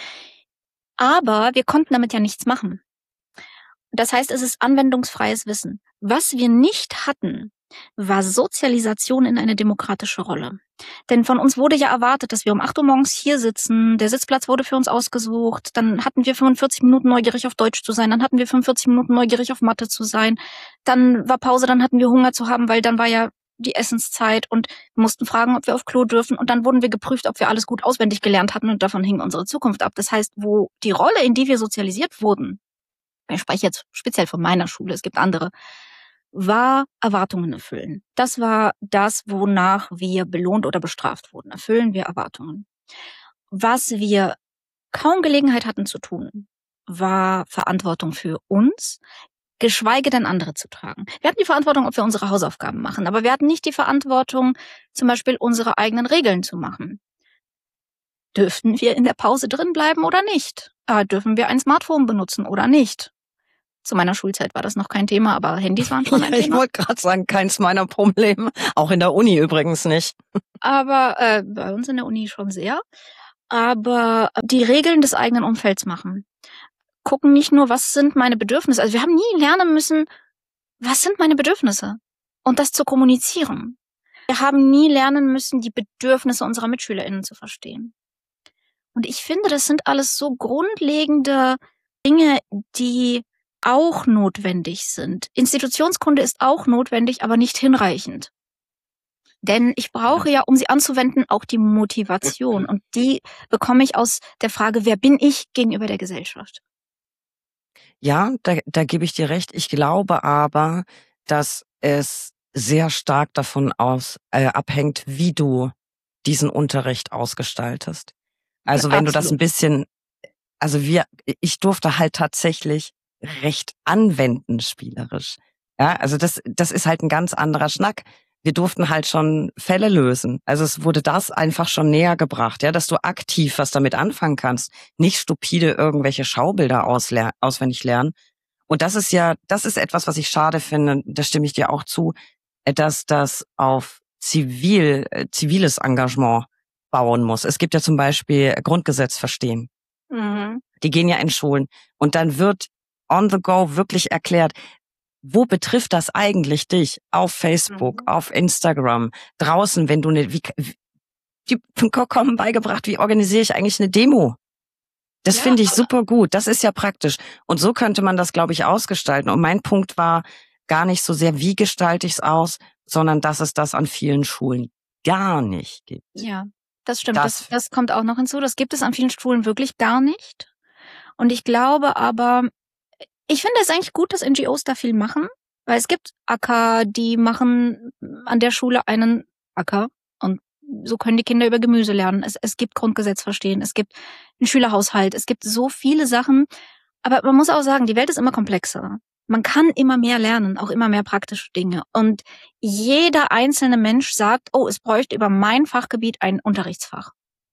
[SPEAKER 1] Aber wir konnten damit ja nichts machen. Das heißt, es ist anwendungsfreies Wissen. Was wir nicht hatten, war Sozialisation in eine demokratische Rolle. Denn von uns wurde ja erwartet, dass wir um 8 Uhr morgens hier sitzen, der Sitzplatz wurde für uns ausgesucht, dann hatten wir 45 Minuten neugierig auf Deutsch zu sein, dann hatten wir 45 Minuten neugierig auf Mathe zu sein, dann war Pause, dann hatten wir Hunger zu haben, weil dann war ja die Essenszeit und wir mussten fragen, ob wir auf Klo dürfen und dann wurden wir geprüft, ob wir alles gut auswendig gelernt hatten und davon hing unsere Zukunft ab. Das heißt, wo die Rolle, in die wir sozialisiert wurden, ich spreche jetzt speziell von meiner Schule, es gibt andere, war Erwartungen erfüllen. Das war das, wonach wir belohnt oder bestraft wurden. Erfüllen wir Erwartungen. Was wir kaum Gelegenheit hatten zu tun, war Verantwortung für uns, geschweige denn andere zu tragen. Wir hatten die Verantwortung, ob wir unsere Hausaufgaben machen, aber wir hatten nicht die Verantwortung, zum Beispiel unsere eigenen Regeln zu machen. Dürften wir in der Pause drin bleiben oder nicht? Dürfen wir ein Smartphone benutzen oder nicht? Zu meiner Schulzeit war das noch kein Thema, aber Handys waren schon ein Thema.
[SPEAKER 2] Ich wollte gerade sagen, keins meiner Probleme. Auch in der Uni übrigens nicht.
[SPEAKER 1] Aber bei uns in der Uni schon sehr. aber die Regeln des eigenen Umfelds machen. Gucken nicht nur, was sind meine Bedürfnisse. Also wir haben nie lernen müssen, was sind meine Bedürfnisse? Und das zu kommunizieren. Wir haben nie lernen müssen, die Bedürfnisse unserer MitschülerInnen zu verstehen. Und ich finde, das sind alles so grundlegende Dinge, die auch notwendig sind. Institutionskunde ist auch notwendig, aber nicht hinreichend. Denn ich brauche ja, um sie anzuwenden, auch die Motivation. Und die bekomme ich aus der Frage, wer bin ich gegenüber der Gesellschaft?
[SPEAKER 2] Ja, da gebe ich dir recht. Ich glaube aber, dass es sehr stark davon abhängt, wie du diesen Unterricht ausgestaltest. Also wenn du das ein bisschen, ich durfte halt tatsächlich Recht anwenden spielerisch. Ja, also das ist halt ein ganz anderer Schnack. Wir durften halt schon Fälle lösen. Also es wurde das einfach schon näher gebracht, ja, dass du aktiv was damit anfangen kannst, nicht stupide irgendwelche Schaubilder auswendig lernen. Und das ist etwas, was ich schade finde, da stimme ich dir auch zu, dass das auf ziviles Engagement bauen muss. Es gibt ja zum Beispiel Grundgesetz verstehen. Mhm. Die gehen ja in Schulen und dann wird on the go wirklich erklärt, wo betrifft das eigentlich dich? Auf Facebook, auf Instagram, draußen, wenn du die kommen beigebracht, wie organisiere ich eigentlich eine Demo? Das finde ich super gut. Das ist ja praktisch. Und so könnte man das, glaube ich, ausgestalten. Und mein Punkt war gar nicht so sehr, wie gestalte ich es aus, sondern dass es das an vielen Schulen gar nicht gibt.
[SPEAKER 1] Ja, das stimmt. Das kommt auch noch hinzu. Das gibt es an vielen Schulen wirklich gar nicht. Und ich glaube aber, ich finde es eigentlich gut, dass NGOs da viel machen, weil es gibt Acker, die machen an der Schule einen Acker und so können die Kinder über Gemüse lernen. Es gibt Grundgesetz verstehen, es gibt einen Schülerhaushalt, es gibt so viele Sachen. Aber man muss auch sagen, die Welt ist immer komplexer. Man kann immer mehr lernen, auch immer mehr praktische Dinge. Und jeder einzelne Mensch sagt, oh, es bräuchte über mein Fachgebiet ein Unterrichtsfach.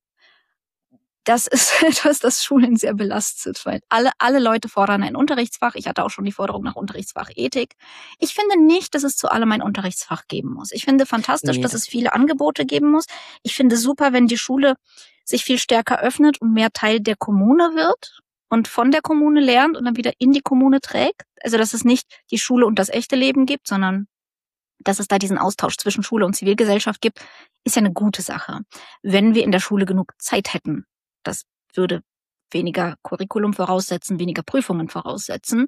[SPEAKER 1] Das ist etwas, das Schulen sehr belastet, weil alle Leute fordern ein Unterrichtsfach. Ich hatte auch schon die Forderung nach Unterrichtsfach Ethik. Ich finde nicht, dass es zu allem ein Unterrichtsfach geben muss. Ich finde fantastisch, dass es viele Angebote geben muss. Ich finde super, wenn die Schule sich viel stärker öffnet und mehr Teil der Kommune wird und von der Kommune lernt und dann wieder in die Kommune trägt. Also, dass es nicht die Schule und das echte Leben gibt, sondern dass es da diesen Austausch zwischen Schule und Zivilgesellschaft gibt, ist ja eine gute Sache. Wenn wir in der Schule genug Zeit hätten. Das würde weniger Curriculum voraussetzen, weniger Prüfungen voraussetzen.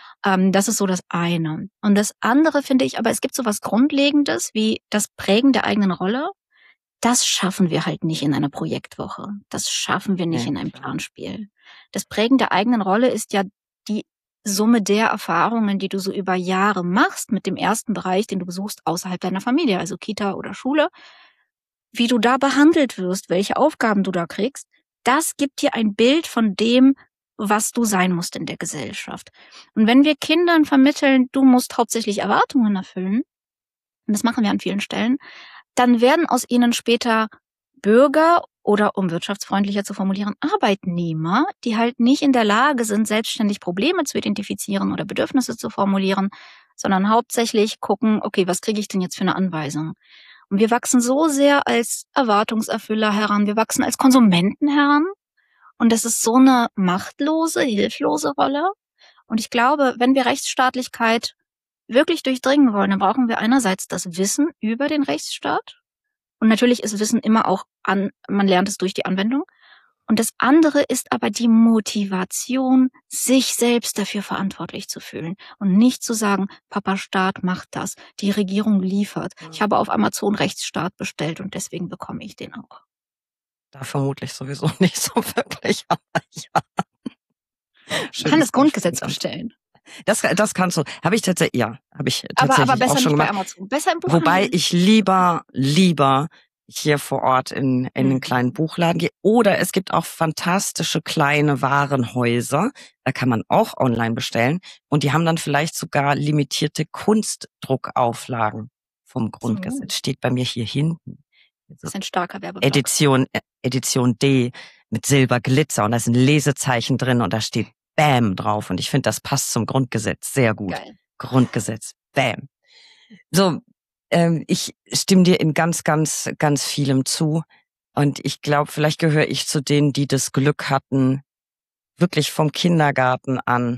[SPEAKER 1] Das ist so das eine. Und das andere finde ich, aber es gibt so was Grundlegendes wie das Prägen der eigenen Rolle. Das schaffen wir halt nicht in einer Projektwoche. Das schaffen wir nicht in einem Planspiel. Das Prägen der eigenen Rolle ist ja die Summe der Erfahrungen, die du so über Jahre machst mit dem ersten Bereich, den du besuchst außerhalb deiner Familie, also Kita oder Schule, wie du da behandelt wirst, welche Aufgaben du da kriegst. Das gibt dir ein Bild von dem, was du sein musst in der Gesellschaft. Und wenn wir Kindern vermitteln, du musst hauptsächlich Erwartungen erfüllen, und das machen wir an vielen Stellen, dann werden aus ihnen später Bürger oder, um wirtschaftsfreundlicher zu formulieren, Arbeitnehmer, die halt nicht in der Lage sind, selbstständig Probleme zu identifizieren oder Bedürfnisse zu formulieren, sondern hauptsächlich gucken, okay, was kriege ich denn jetzt für eine Anweisung? Und wir wachsen so sehr als Erwartungserfüller heran, wir wachsen als Konsumenten heran. Und das ist so eine machtlose, hilflose Rolle. Und ich glaube, wenn wir Rechtsstaatlichkeit wirklich durchdringen wollen, dann brauchen wir einerseits das Wissen über den Rechtsstaat. Und natürlich ist Wissen immer auch man lernt es durch die Anwendung. Und das andere ist aber die Motivation, sich selbst dafür verantwortlich zu fühlen und nicht zu sagen, Papa Staat macht das, die Regierung liefert. Ich habe auf Amazon Rechtsstaat bestellt und deswegen bekomme ich den auch.
[SPEAKER 2] Da vermutlich sowieso nicht so wirklich, aber ja.
[SPEAKER 1] Ich kann das Grundgesetz bestellen.
[SPEAKER 2] Das kannst du. Habe ich tatsächlich
[SPEAKER 1] aber besser
[SPEAKER 2] auch schon
[SPEAKER 1] nicht bei
[SPEAKER 2] gemacht.
[SPEAKER 1] Amazon. Besser im Buch.
[SPEAKER 2] Wobei ich lieber hier vor Ort in einen kleinen Buchladen gehe. Oder es gibt auch fantastische kleine Warenhäuser. Da kann man auch online bestellen. Und die haben dann vielleicht sogar limitierte Kunstdruckauflagen vom Grundgesetz. Steht bei mir hier hinten.
[SPEAKER 1] Das ist ein starker Werbeblock.
[SPEAKER 2] Edition D mit Silberglitzer. Und da ist ein Lesezeichen drin und da steht Bam drauf. Und ich finde, das passt zum Grundgesetz sehr gut.
[SPEAKER 1] Geil.
[SPEAKER 2] Grundgesetz. Bam. So, ich stimme dir in ganz, ganz, ganz vielem zu. Und ich glaube, vielleicht gehöre ich zu denen, die das Glück hatten, wirklich vom Kindergarten an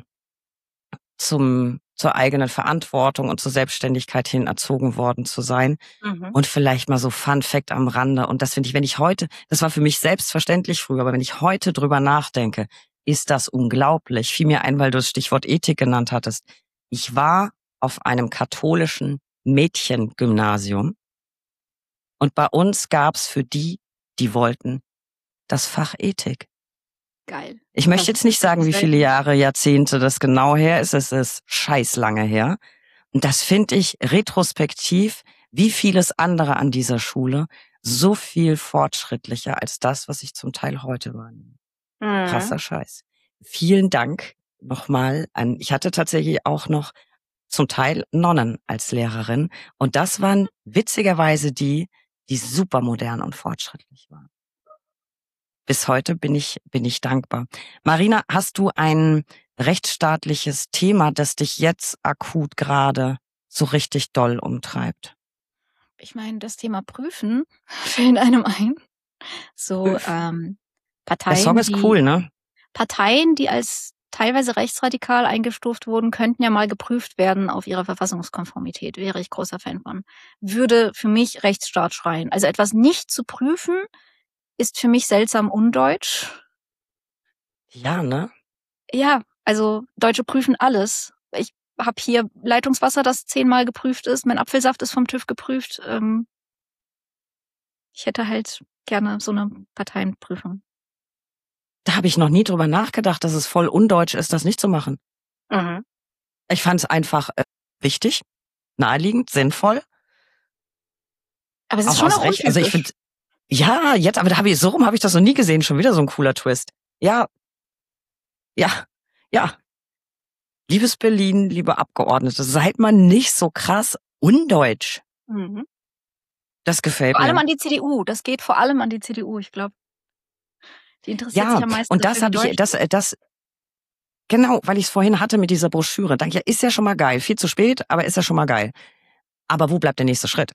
[SPEAKER 2] zur eigenen Verantwortung und zur Selbstständigkeit hin erzogen worden zu sein. Und vielleicht mal so Fun Fact am Rande. Und das finde ich, wenn ich heute, das war für mich selbstverständlich früher, aber wenn ich heute drüber nachdenke, ist das unglaublich. Fiel mir ein, weil du das Stichwort Ethik genannt hattest. Ich war auf einem katholischen Mädchengymnasium und bei uns gab's für die wollten, das Fach Ethik.
[SPEAKER 1] Geil.
[SPEAKER 2] Ich möchte jetzt nicht sagen, wie viele Jahre, Jahrzehnte das genau her ist. Es ist scheiß lange her. Und das finde ich retrospektiv, wie vieles andere an dieser Schule, so viel fortschrittlicher als das, was ich zum Teil heute wahrnehme. Krasser Scheiß. Vielen Dank nochmal an, ich hatte tatsächlich auch noch zum Teil Nonnen als Lehrerin. Und das waren witzigerweise die super modern und fortschrittlich waren. Bis heute bin ich dankbar. Marina, hast du ein rechtsstaatliches Thema, das dich jetzt akut gerade so richtig doll umtreibt?
[SPEAKER 1] Ich meine, das Thema Prüfen fällt einem ein. So
[SPEAKER 2] Der
[SPEAKER 1] Parteien,
[SPEAKER 2] Song ist cool, ne?
[SPEAKER 1] Parteien, die als teilweise rechtsradikal eingestuft wurden, könnten ja mal geprüft werden auf ihre Verfassungskonformität. Wäre ich großer Fan von. Würde für mich Rechtsstaat schreien. Also etwas nicht zu prüfen, ist für mich seltsam undeutsch.
[SPEAKER 2] Ja, ne?
[SPEAKER 1] Ja, also Deutsche prüfen alles. Ich habe hier Leitungswasser, das 10-mal geprüft ist. Mein Apfelsaft ist vom TÜV geprüft. Ich hätte halt gerne so eine Parteienprüfung.
[SPEAKER 2] Da habe ich noch nie drüber nachgedacht, dass es voll undeutsch ist, das nicht zu machen. Ich fand es einfach wichtig, naheliegend, sinnvoll.
[SPEAKER 1] Aber es ist schon auch
[SPEAKER 2] recht. Also ich finde, ja, jetzt, aber so rum habe ich das noch nie gesehen. Schon wieder so ein cooler Twist. Ja. Liebes Berlin, liebe Abgeordnete, seid mal nicht so krass undeutsch. Das gefällt mir.
[SPEAKER 1] Vor allem an die CDU. Das geht vor allem an die CDU, ich glaube. Die interessiert sich am meisten.
[SPEAKER 2] Und das habe ich, das genau, weil ich es vorhin hatte mit dieser Broschüre. Danke, ja, ist ja schon mal geil. Viel zu spät, aber ist ja schon mal geil. Aber wo bleibt der nächste Schritt?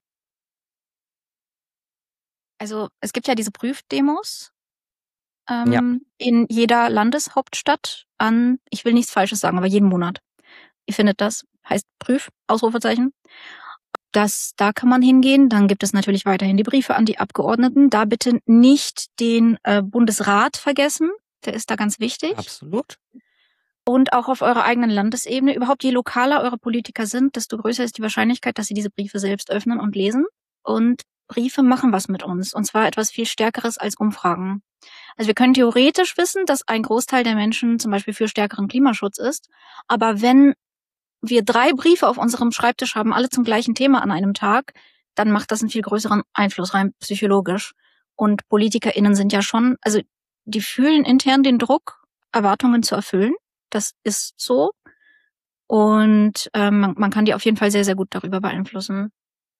[SPEAKER 1] Also es gibt ja diese Prüfdemos in jeder Landeshauptstadt an, ich will nichts Falsches sagen, aber jeden Monat. Ihr findet das, heißt Prüf, Ausrufezeichen. Da kann man hingehen. Dann gibt es natürlich weiterhin die Briefe an die Abgeordneten. Da bitte nicht den Bundesrat vergessen. Der ist da ganz wichtig.
[SPEAKER 2] Absolut.
[SPEAKER 1] Und auch auf eurer eigenen Landesebene. Überhaupt je lokaler eure Politiker sind, desto größer ist die Wahrscheinlichkeit, dass sie diese Briefe selbst öffnen und lesen. Und Briefe machen was mit uns. Und zwar etwas viel Stärkeres als Umfragen. Also wir können theoretisch wissen, dass ein Großteil der Menschen zum Beispiel für stärkeren Klimaschutz ist. Aber wenn wir 3 Briefe auf unserem Schreibtisch haben, alle zum gleichen Thema an einem Tag, dann macht das einen viel größeren Einfluss rein psychologisch. Und PolitikerInnen sind ja schon, also die fühlen intern den Druck, Erwartungen zu erfüllen. Das ist so. Und man kann die auf jeden Fall sehr, sehr gut darüber beeinflussen.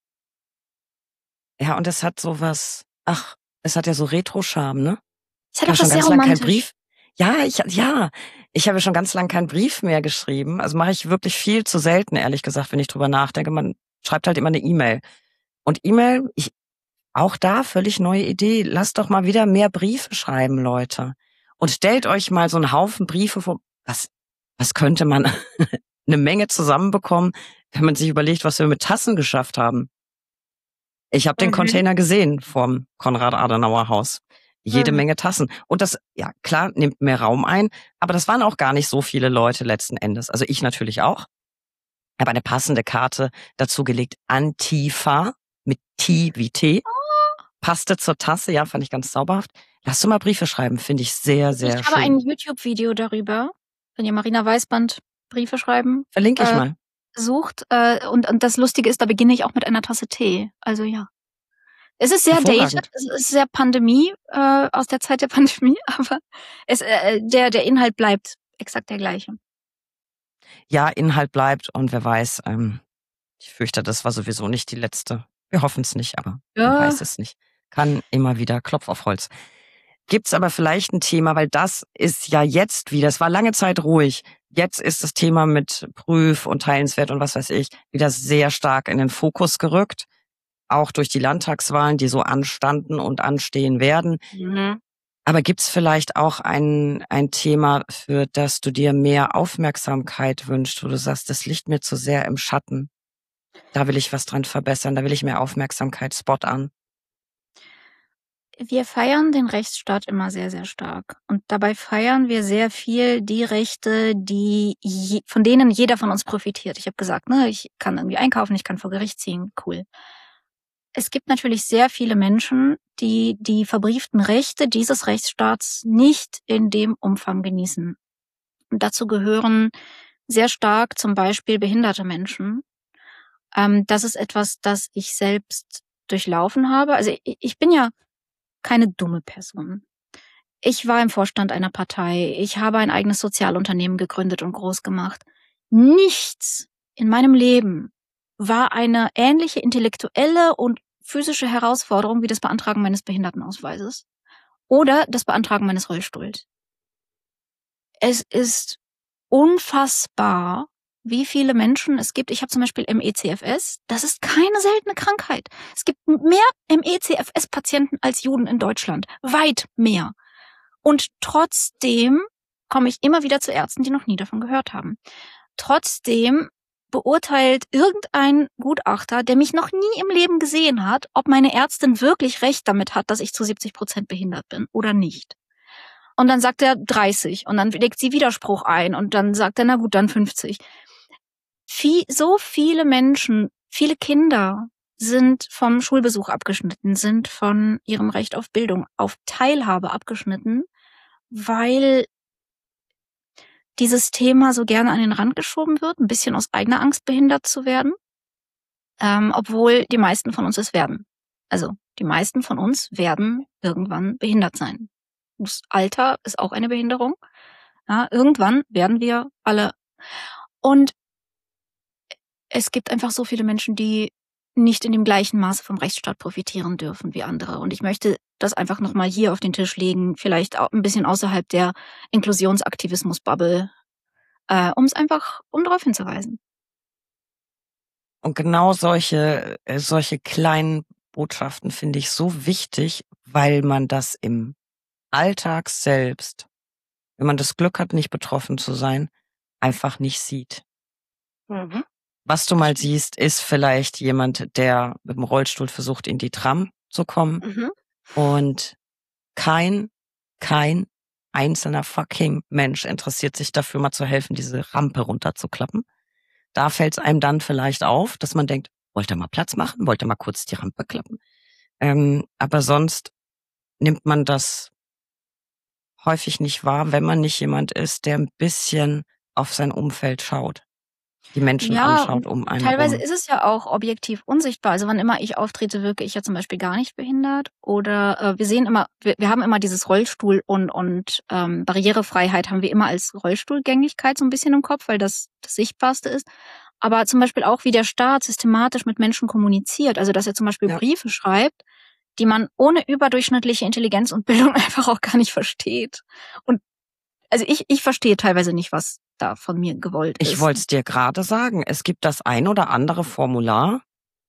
[SPEAKER 2] Ja, und es hat sowas, es hat ja so Retro-Charme, ne?
[SPEAKER 1] Es hat auch was sehr romantisch.
[SPEAKER 2] Ich habe schon ganz lange keinen Brief mehr geschrieben. Also mache ich wirklich viel zu selten, ehrlich gesagt, wenn ich drüber nachdenke. Man schreibt halt immer eine E-Mail. Und E-Mail, auch da völlig neue Idee. Lasst doch mal wieder mehr Briefe schreiben, Leute. Und stellt euch mal so einen Haufen Briefe vor. Was könnte man eine Menge zusammenbekommen, wenn man sich überlegt, was wir mit Tassen geschafft haben. Ich habe den Container gesehen vom Konrad-Adenauer-Haus. Jede Menge Tassen. Und das, ja klar, nimmt mehr Raum ein, aber das waren auch gar nicht so viele Leute letzten Endes. Also ich natürlich auch. Ich habe eine passende Karte dazu gelegt. Antifa mit T wie T. Passte zur Tasse, ja, fand ich ganz zauberhaft. Lass du mal Briefe schreiben, finde ich sehr, sehr schön.
[SPEAKER 1] Ich habe ein YouTube-Video darüber, wenn ihr Marina Weißband Briefe schreiben
[SPEAKER 2] verlinke ich mal.
[SPEAKER 1] Sucht. Und das Lustige ist, da beginne ich auch mit einer Tasse Tee. Also ja. Es ist sehr dated, es ist sehr Pandemie, aus der Zeit der Pandemie, aber der Inhalt bleibt exakt der gleiche.
[SPEAKER 2] Ja, Inhalt bleibt und wer weiß, ich fürchte, das war sowieso nicht die letzte. Wir hoffen es nicht, aber man weiß es nicht. Kann immer wieder Klopf auf Holz. Gibt's aber vielleicht ein Thema, weil das ist ja jetzt wieder, es war lange Zeit ruhig. Jetzt ist das Thema mit Prüf und Teilenswert und was weiß ich wieder sehr stark in den Fokus gerückt. auch durch die Landtagswahlen, die so anstanden und anstehen werden.
[SPEAKER 1] Mhm.
[SPEAKER 2] Aber gibt's vielleicht auch ein Thema, für das du dir mehr Aufmerksamkeit wünschst, wo du sagst, das liegt mir zu sehr im Schatten? Da will ich was dran verbessern, da will ich mehr Aufmerksamkeit, Spot an.
[SPEAKER 1] Wir feiern den Rechtsstaat immer sehr, sehr stark. Und dabei feiern wir sehr viel die Rechte, von denen jeder von uns profitiert. Ich habe gesagt, ne, ich kann irgendwie einkaufen, ich kann vor Gericht ziehen, cool. Es gibt natürlich sehr viele Menschen, die die verbrieften Rechte dieses Rechtsstaats nicht in dem Umfang genießen. Und dazu gehören sehr stark zum Beispiel behinderte Menschen. Das ist etwas, das ich selbst durchlaufen habe. Also ich bin ja keine dumme Person. Ich war im Vorstand einer Partei. Ich habe ein eigenes Sozialunternehmen gegründet und groß gemacht. Nichts in meinem Leben war eine ähnliche intellektuelle und physische Herausforderung wie das Beantragen meines Behindertenausweises oder das Beantragen meines Rollstuhls. Es ist unfassbar, wie viele Menschen es gibt. Ich habe zum Beispiel ME/CFS. Das ist keine seltene Krankheit. Es gibt mehr ME/CFS-Patienten als Juden in Deutschland. Weit mehr. Und trotzdem komme ich immer wieder zu Ärzten, die noch nie davon gehört haben. Trotzdem beurteilt irgendein Gutachter, der mich noch nie im Leben gesehen hat, ob meine Ärztin wirklich recht damit hat, dass ich zu 70% behindert bin oder nicht. Und dann sagt er 30 und dann legt sie Widerspruch ein und dann sagt er, na gut, dann 50. So viele Menschen, viele Kinder sind vom Schulbesuch abgeschnitten, sind von ihrem Recht auf Bildung, auf Teilhabe abgeschnitten, weil dieses Thema so gerne an den Rand geschoben wird, ein bisschen aus eigener Angst behindert zu werden, obwohl die meisten von uns es werden. Also die meisten von uns werden irgendwann behindert sein. Das Alter ist auch eine Behinderung. Ja, irgendwann werden wir alle. Und es gibt einfach so viele Menschen, die nicht in dem gleichen Maße vom Rechtsstaat profitieren dürfen wie andere. Und ich möchte das einfach nochmal hier auf den Tisch legen, vielleicht auch ein bisschen außerhalb der Inklusionsaktivismus-Bubble, um darauf hinzuweisen.
[SPEAKER 2] Und genau solche kleinen Botschaften finde ich so wichtig, weil man das im Alltag selbst, wenn man das Glück hat, nicht betroffen zu sein, einfach nicht sieht.
[SPEAKER 1] Mhm.
[SPEAKER 2] Was du mal siehst, ist vielleicht jemand, der mit dem Rollstuhl versucht, in die Tram zu kommen.
[SPEAKER 1] Mhm.
[SPEAKER 2] Und kein einzelner fucking Mensch interessiert sich dafür, mal zu helfen, diese Rampe runterzuklappen. Da fällt es einem dann vielleicht auf, dass man denkt, wollt ihr mal Platz machen? Wollt ihr mal kurz die Rampe klappen? Aber sonst nimmt man das häufig nicht wahr, wenn man nicht jemand ist, der ein bisschen auf sein Umfeld schaut, die Menschen anschaut um einen
[SPEAKER 1] teilweise
[SPEAKER 2] rum.
[SPEAKER 1] ist es ja auch objektiv unsichtbar. Also wann immer ich auftrete, wirke ich ja zum Beispiel gar nicht behindert. Oder wir haben immer dieses Rollstuhl und Barrierefreiheit haben wir immer als Rollstuhlgängigkeit so ein bisschen im Kopf, weil das Sichtbarste ist. Aber zum Beispiel auch, wie der Staat systematisch mit Menschen kommuniziert. Also dass er zum Beispiel Briefe schreibt, die man ohne überdurchschnittliche Intelligenz und Bildung einfach auch gar nicht versteht. Und also ich verstehe teilweise nicht, was da von mir gewollt ist.
[SPEAKER 2] Ich wollte es dir gerade sagen. Es gibt das ein oder andere Formular.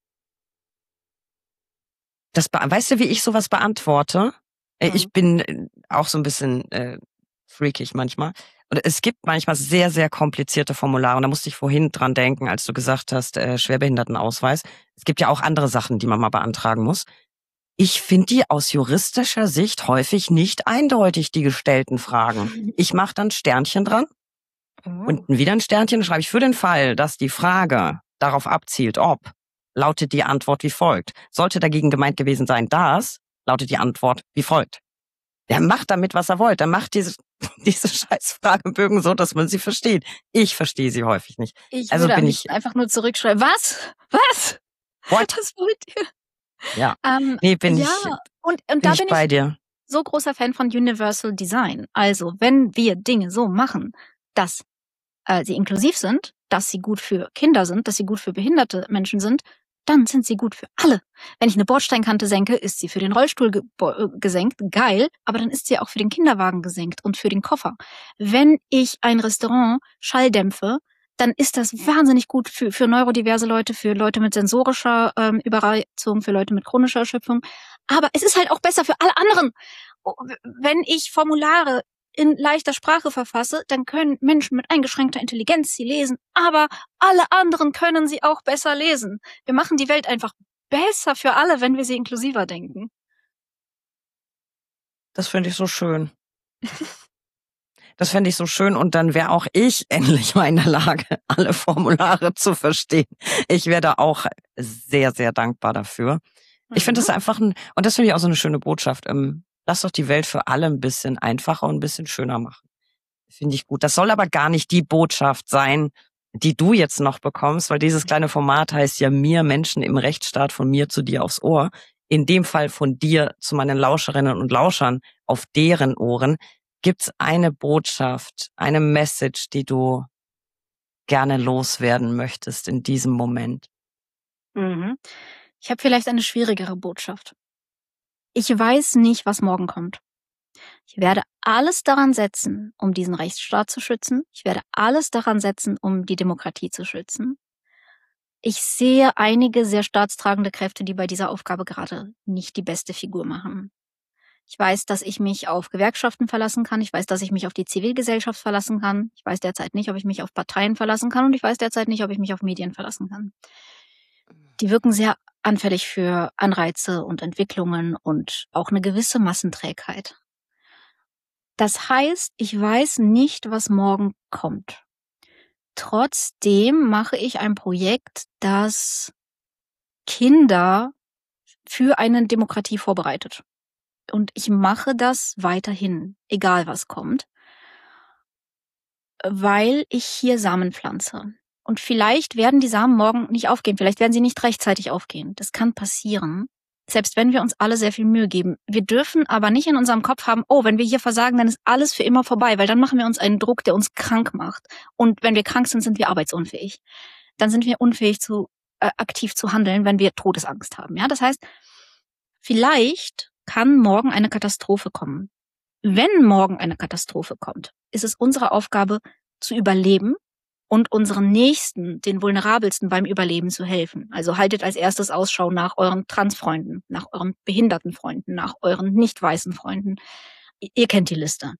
[SPEAKER 2] Weißt du, wie ich sowas beantworte? Ich bin auch so ein bisschen freakig manchmal. Und es gibt manchmal sehr, sehr komplizierte Formulare. Und da musste ich vorhin dran denken, als du gesagt hast, Schwerbehindertenausweis. Es gibt ja auch andere Sachen, die man mal beantragen muss. Ich finde die aus juristischer Sicht häufig nicht eindeutig, die gestellten Fragen. Ich mache dann Sternchen dran und wieder ein Sternchen schreibe ich für den Fall, dass die Frage darauf abzielt, ob, lautet die Antwort wie folgt. Sollte dagegen gemeint gewesen sein, dass, lautet die Antwort wie folgt. Der macht damit, was er wollte. Der macht diese scheiß Fragebögen so, dass man sie versteht. Ich verstehe sie häufig nicht.
[SPEAKER 1] Ich würde einfach nur zurückschreiben. Was?
[SPEAKER 2] What?
[SPEAKER 1] Was wollt ihr?
[SPEAKER 2] Ja, bin ich bei dir.
[SPEAKER 1] So großer Fan von Universal Design. Also, wenn wir Dinge so machen, dass sie inklusiv sind, dass sie gut für Kinder sind, dass sie gut für behinderte Menschen sind, dann sind sie gut für alle. Wenn ich eine Bordsteinkante senke, ist sie für den Rollstuhl gesenkt, geil, aber dann ist sie auch für den Kinderwagen gesenkt und für den Koffer. Wenn ich ein Restaurant Schall dämpfe, dann ist das wahnsinnig gut für neurodiverse Leute, für Leute mit sensorischer Überreizung, für Leute mit chronischer Erschöpfung. Aber es ist halt auch besser für alle anderen. Wenn ich Formulare in leichter Sprache verfasse, dann können Menschen mit eingeschränkter Intelligenz sie lesen, aber alle anderen können sie auch besser lesen. Wir machen die Welt einfach besser für alle, wenn wir sie inklusiver denken.
[SPEAKER 2] Das finde ich so schön. Das fände ich so schön und dann wäre auch ich endlich mal in der Lage, alle Formulare zu verstehen. Ich wäre da auch sehr, sehr dankbar dafür. Ich finde das einfach und das finde ich auch so eine schöne Botschaft. Lass doch die Welt für alle ein bisschen einfacher und ein bisschen schöner machen. Finde ich gut. Das soll aber gar nicht die Botschaft sein, die du jetzt noch bekommst, weil dieses kleine Format heißt ja mir Menschen im Rechtsstaat von mir zu dir aufs Ohr. In dem Fall von dir zu meinen Lauscherinnen und Lauschern auf deren Ohren. Gibt's eine Botschaft, eine Message, die du gerne loswerden möchtest in diesem Moment?
[SPEAKER 1] Ich habe vielleicht eine schwierigere Botschaft. Ich weiß nicht, was morgen kommt. Ich werde alles daran setzen, um diesen Rechtsstaat zu schützen. Ich werde alles daran setzen, um die Demokratie zu schützen. Ich sehe einige sehr staatstragende Kräfte, die bei dieser Aufgabe gerade nicht die beste Figur machen. Ich weiß, dass ich mich auf Gewerkschaften verlassen kann. Ich weiß, dass ich mich auf die Zivilgesellschaft verlassen kann. Ich weiß derzeit nicht, ob ich mich auf Parteien verlassen kann. Und ich weiß derzeit nicht, ob ich mich auf Medien verlassen kann. Die wirken sehr anfällig für Anreize und Entwicklungen und auch eine gewisse Massenträgheit. Das heißt, ich weiß nicht, was morgen kommt. Trotzdem mache ich ein Projekt, das Kinder für eine Demokratie vorbereitet. Und ich mache das weiterhin, egal was kommt, weil ich hier Samen pflanze. Und vielleicht werden die Samen morgen nicht aufgehen, vielleicht werden sie nicht rechtzeitig aufgehen. Das kann passieren, selbst wenn wir uns alle sehr viel Mühe geben. Wir dürfen aber nicht in unserem Kopf haben, oh, wenn wir hier versagen, dann ist alles für immer vorbei, weil dann machen wir uns einen Druck, der uns krank macht. Und wenn wir krank sind, sind wir arbeitsunfähig. Dann sind wir unfähig, aktiv zu handeln, wenn wir Todesangst haben. Ja, das heißt, vielleicht kann morgen eine Katastrophe kommen. Wenn morgen eine Katastrophe kommt, ist es unsere Aufgabe zu überleben und unseren Nächsten, den Vulnerabelsten beim Überleben zu helfen. Also haltet als erstes Ausschau nach euren Transfreunden, nach euren behinderten Freunden, nach euren nicht weißen Freunden. Ihr kennt die Liste.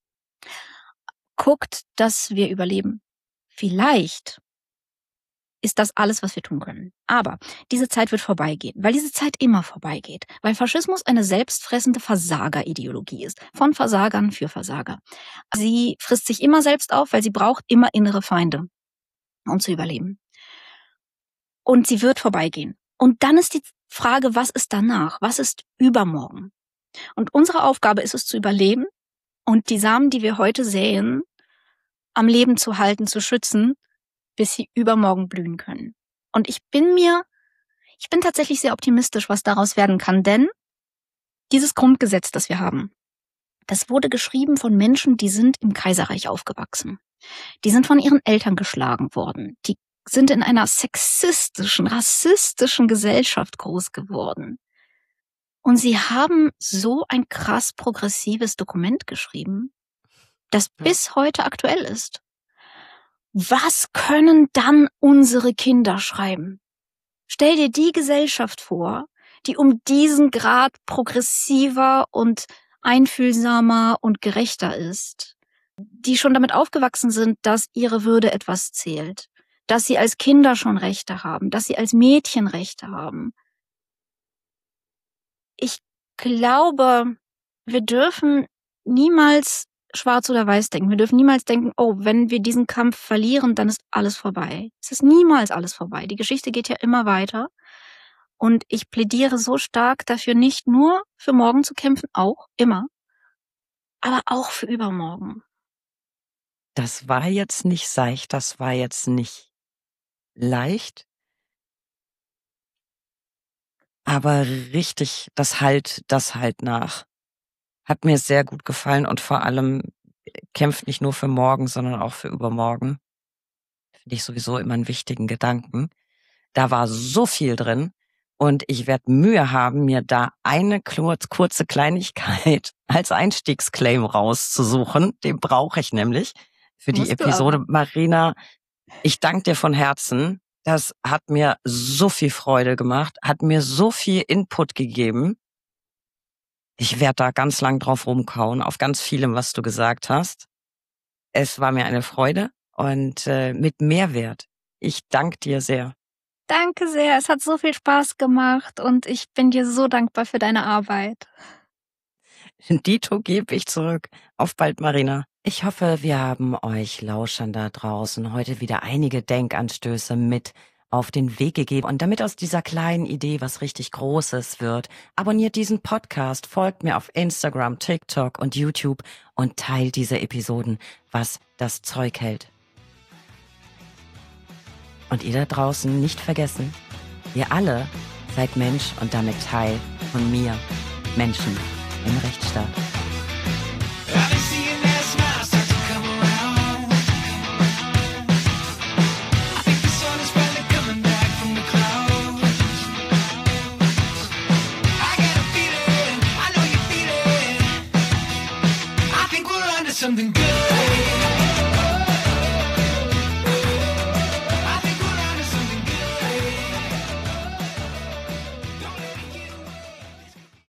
[SPEAKER 1] Guckt, dass wir überleben. Vielleicht ist das alles, was wir tun können. Aber diese Zeit wird vorbeigehen, weil diese Zeit immer vorbeigeht. Weil Faschismus eine selbstfressende Versagerideologie ist. Von Versagern für Versager. Sie frisst sich immer selbst auf, weil sie braucht immer innere Feinde, um zu überleben. Und sie wird vorbeigehen. Und dann ist die Frage, was ist danach? Was ist übermorgen? Und unsere Aufgabe ist es zu überleben und die Samen, die wir heute säen, am Leben zu halten, zu schützen, bis sie übermorgen blühen können. Und ich bin tatsächlich sehr optimistisch, was daraus werden kann, denn dieses Grundgesetz, das wir haben, das wurde geschrieben von Menschen, die sind im Kaiserreich aufgewachsen. Die sind von ihren Eltern geschlagen worden. Die sind in einer sexistischen, rassistischen Gesellschaft groß geworden. Und sie haben so ein krass progressives Dokument geschrieben, das bis heute aktuell ist. Was können dann unsere Kinder schreiben? Stell dir die Gesellschaft vor, die um diesen Grad progressiver und einfühlsamer und gerechter ist, die schon damit aufgewachsen sind, dass ihre Würde etwas zählt, dass sie als Kinder schon Rechte haben, dass sie als Mädchen Rechte haben. Ich glaube, wir dürfen niemals schwarz oder weiß denken. Wir dürfen niemals denken, oh, wenn wir diesen Kampf verlieren, dann ist alles vorbei. Es ist niemals alles vorbei. Die Geschichte geht ja immer weiter. Und ich plädiere so stark dafür, nicht nur für morgen zu kämpfen, auch, immer, aber auch für übermorgen.
[SPEAKER 2] Das war jetzt nicht seicht, das war jetzt nicht leicht. Aber richtig, das halt nach. Hat mir sehr gut gefallen und vor allem kämpft nicht nur für morgen, sondern auch für übermorgen. Finde ich sowieso immer einen wichtigen Gedanken. Da war so viel drin und ich werde Mühe haben, mir da eine kurze Kleinigkeit als Einstiegsclaim rauszusuchen. Den brauche ich nämlich für die Episode. Marina, Ich danke dir von Herzen. Das hat mir so viel Freude gemacht, hat mir so viel Input gegeben. Ich werde da ganz lang drauf rumkauen, auf ganz vielem, was du gesagt hast. Es war mir eine Freude und mit Mehrwert. Ich danke dir sehr.
[SPEAKER 1] Danke sehr, es hat so viel Spaß gemacht und ich bin dir so dankbar für deine Arbeit.
[SPEAKER 2] Dito gebe ich zurück. Auf bald, Marina. Ich hoffe, wir haben euch Lauschern da draußen heute wieder einige Denkanstöße mit auf den Weg gegeben. Und damit aus dieser kleinen Idee was richtig Großes wird, abonniert diesen Podcast, folgt mir auf Instagram, TikTok und YouTube und teilt diese Episoden, was das Zeug hält. Und ihr da draußen nicht vergessen, ihr alle seid Mensch und damit Teil von mir, Menschen im Rechtsstaat.
[SPEAKER 3] Something good.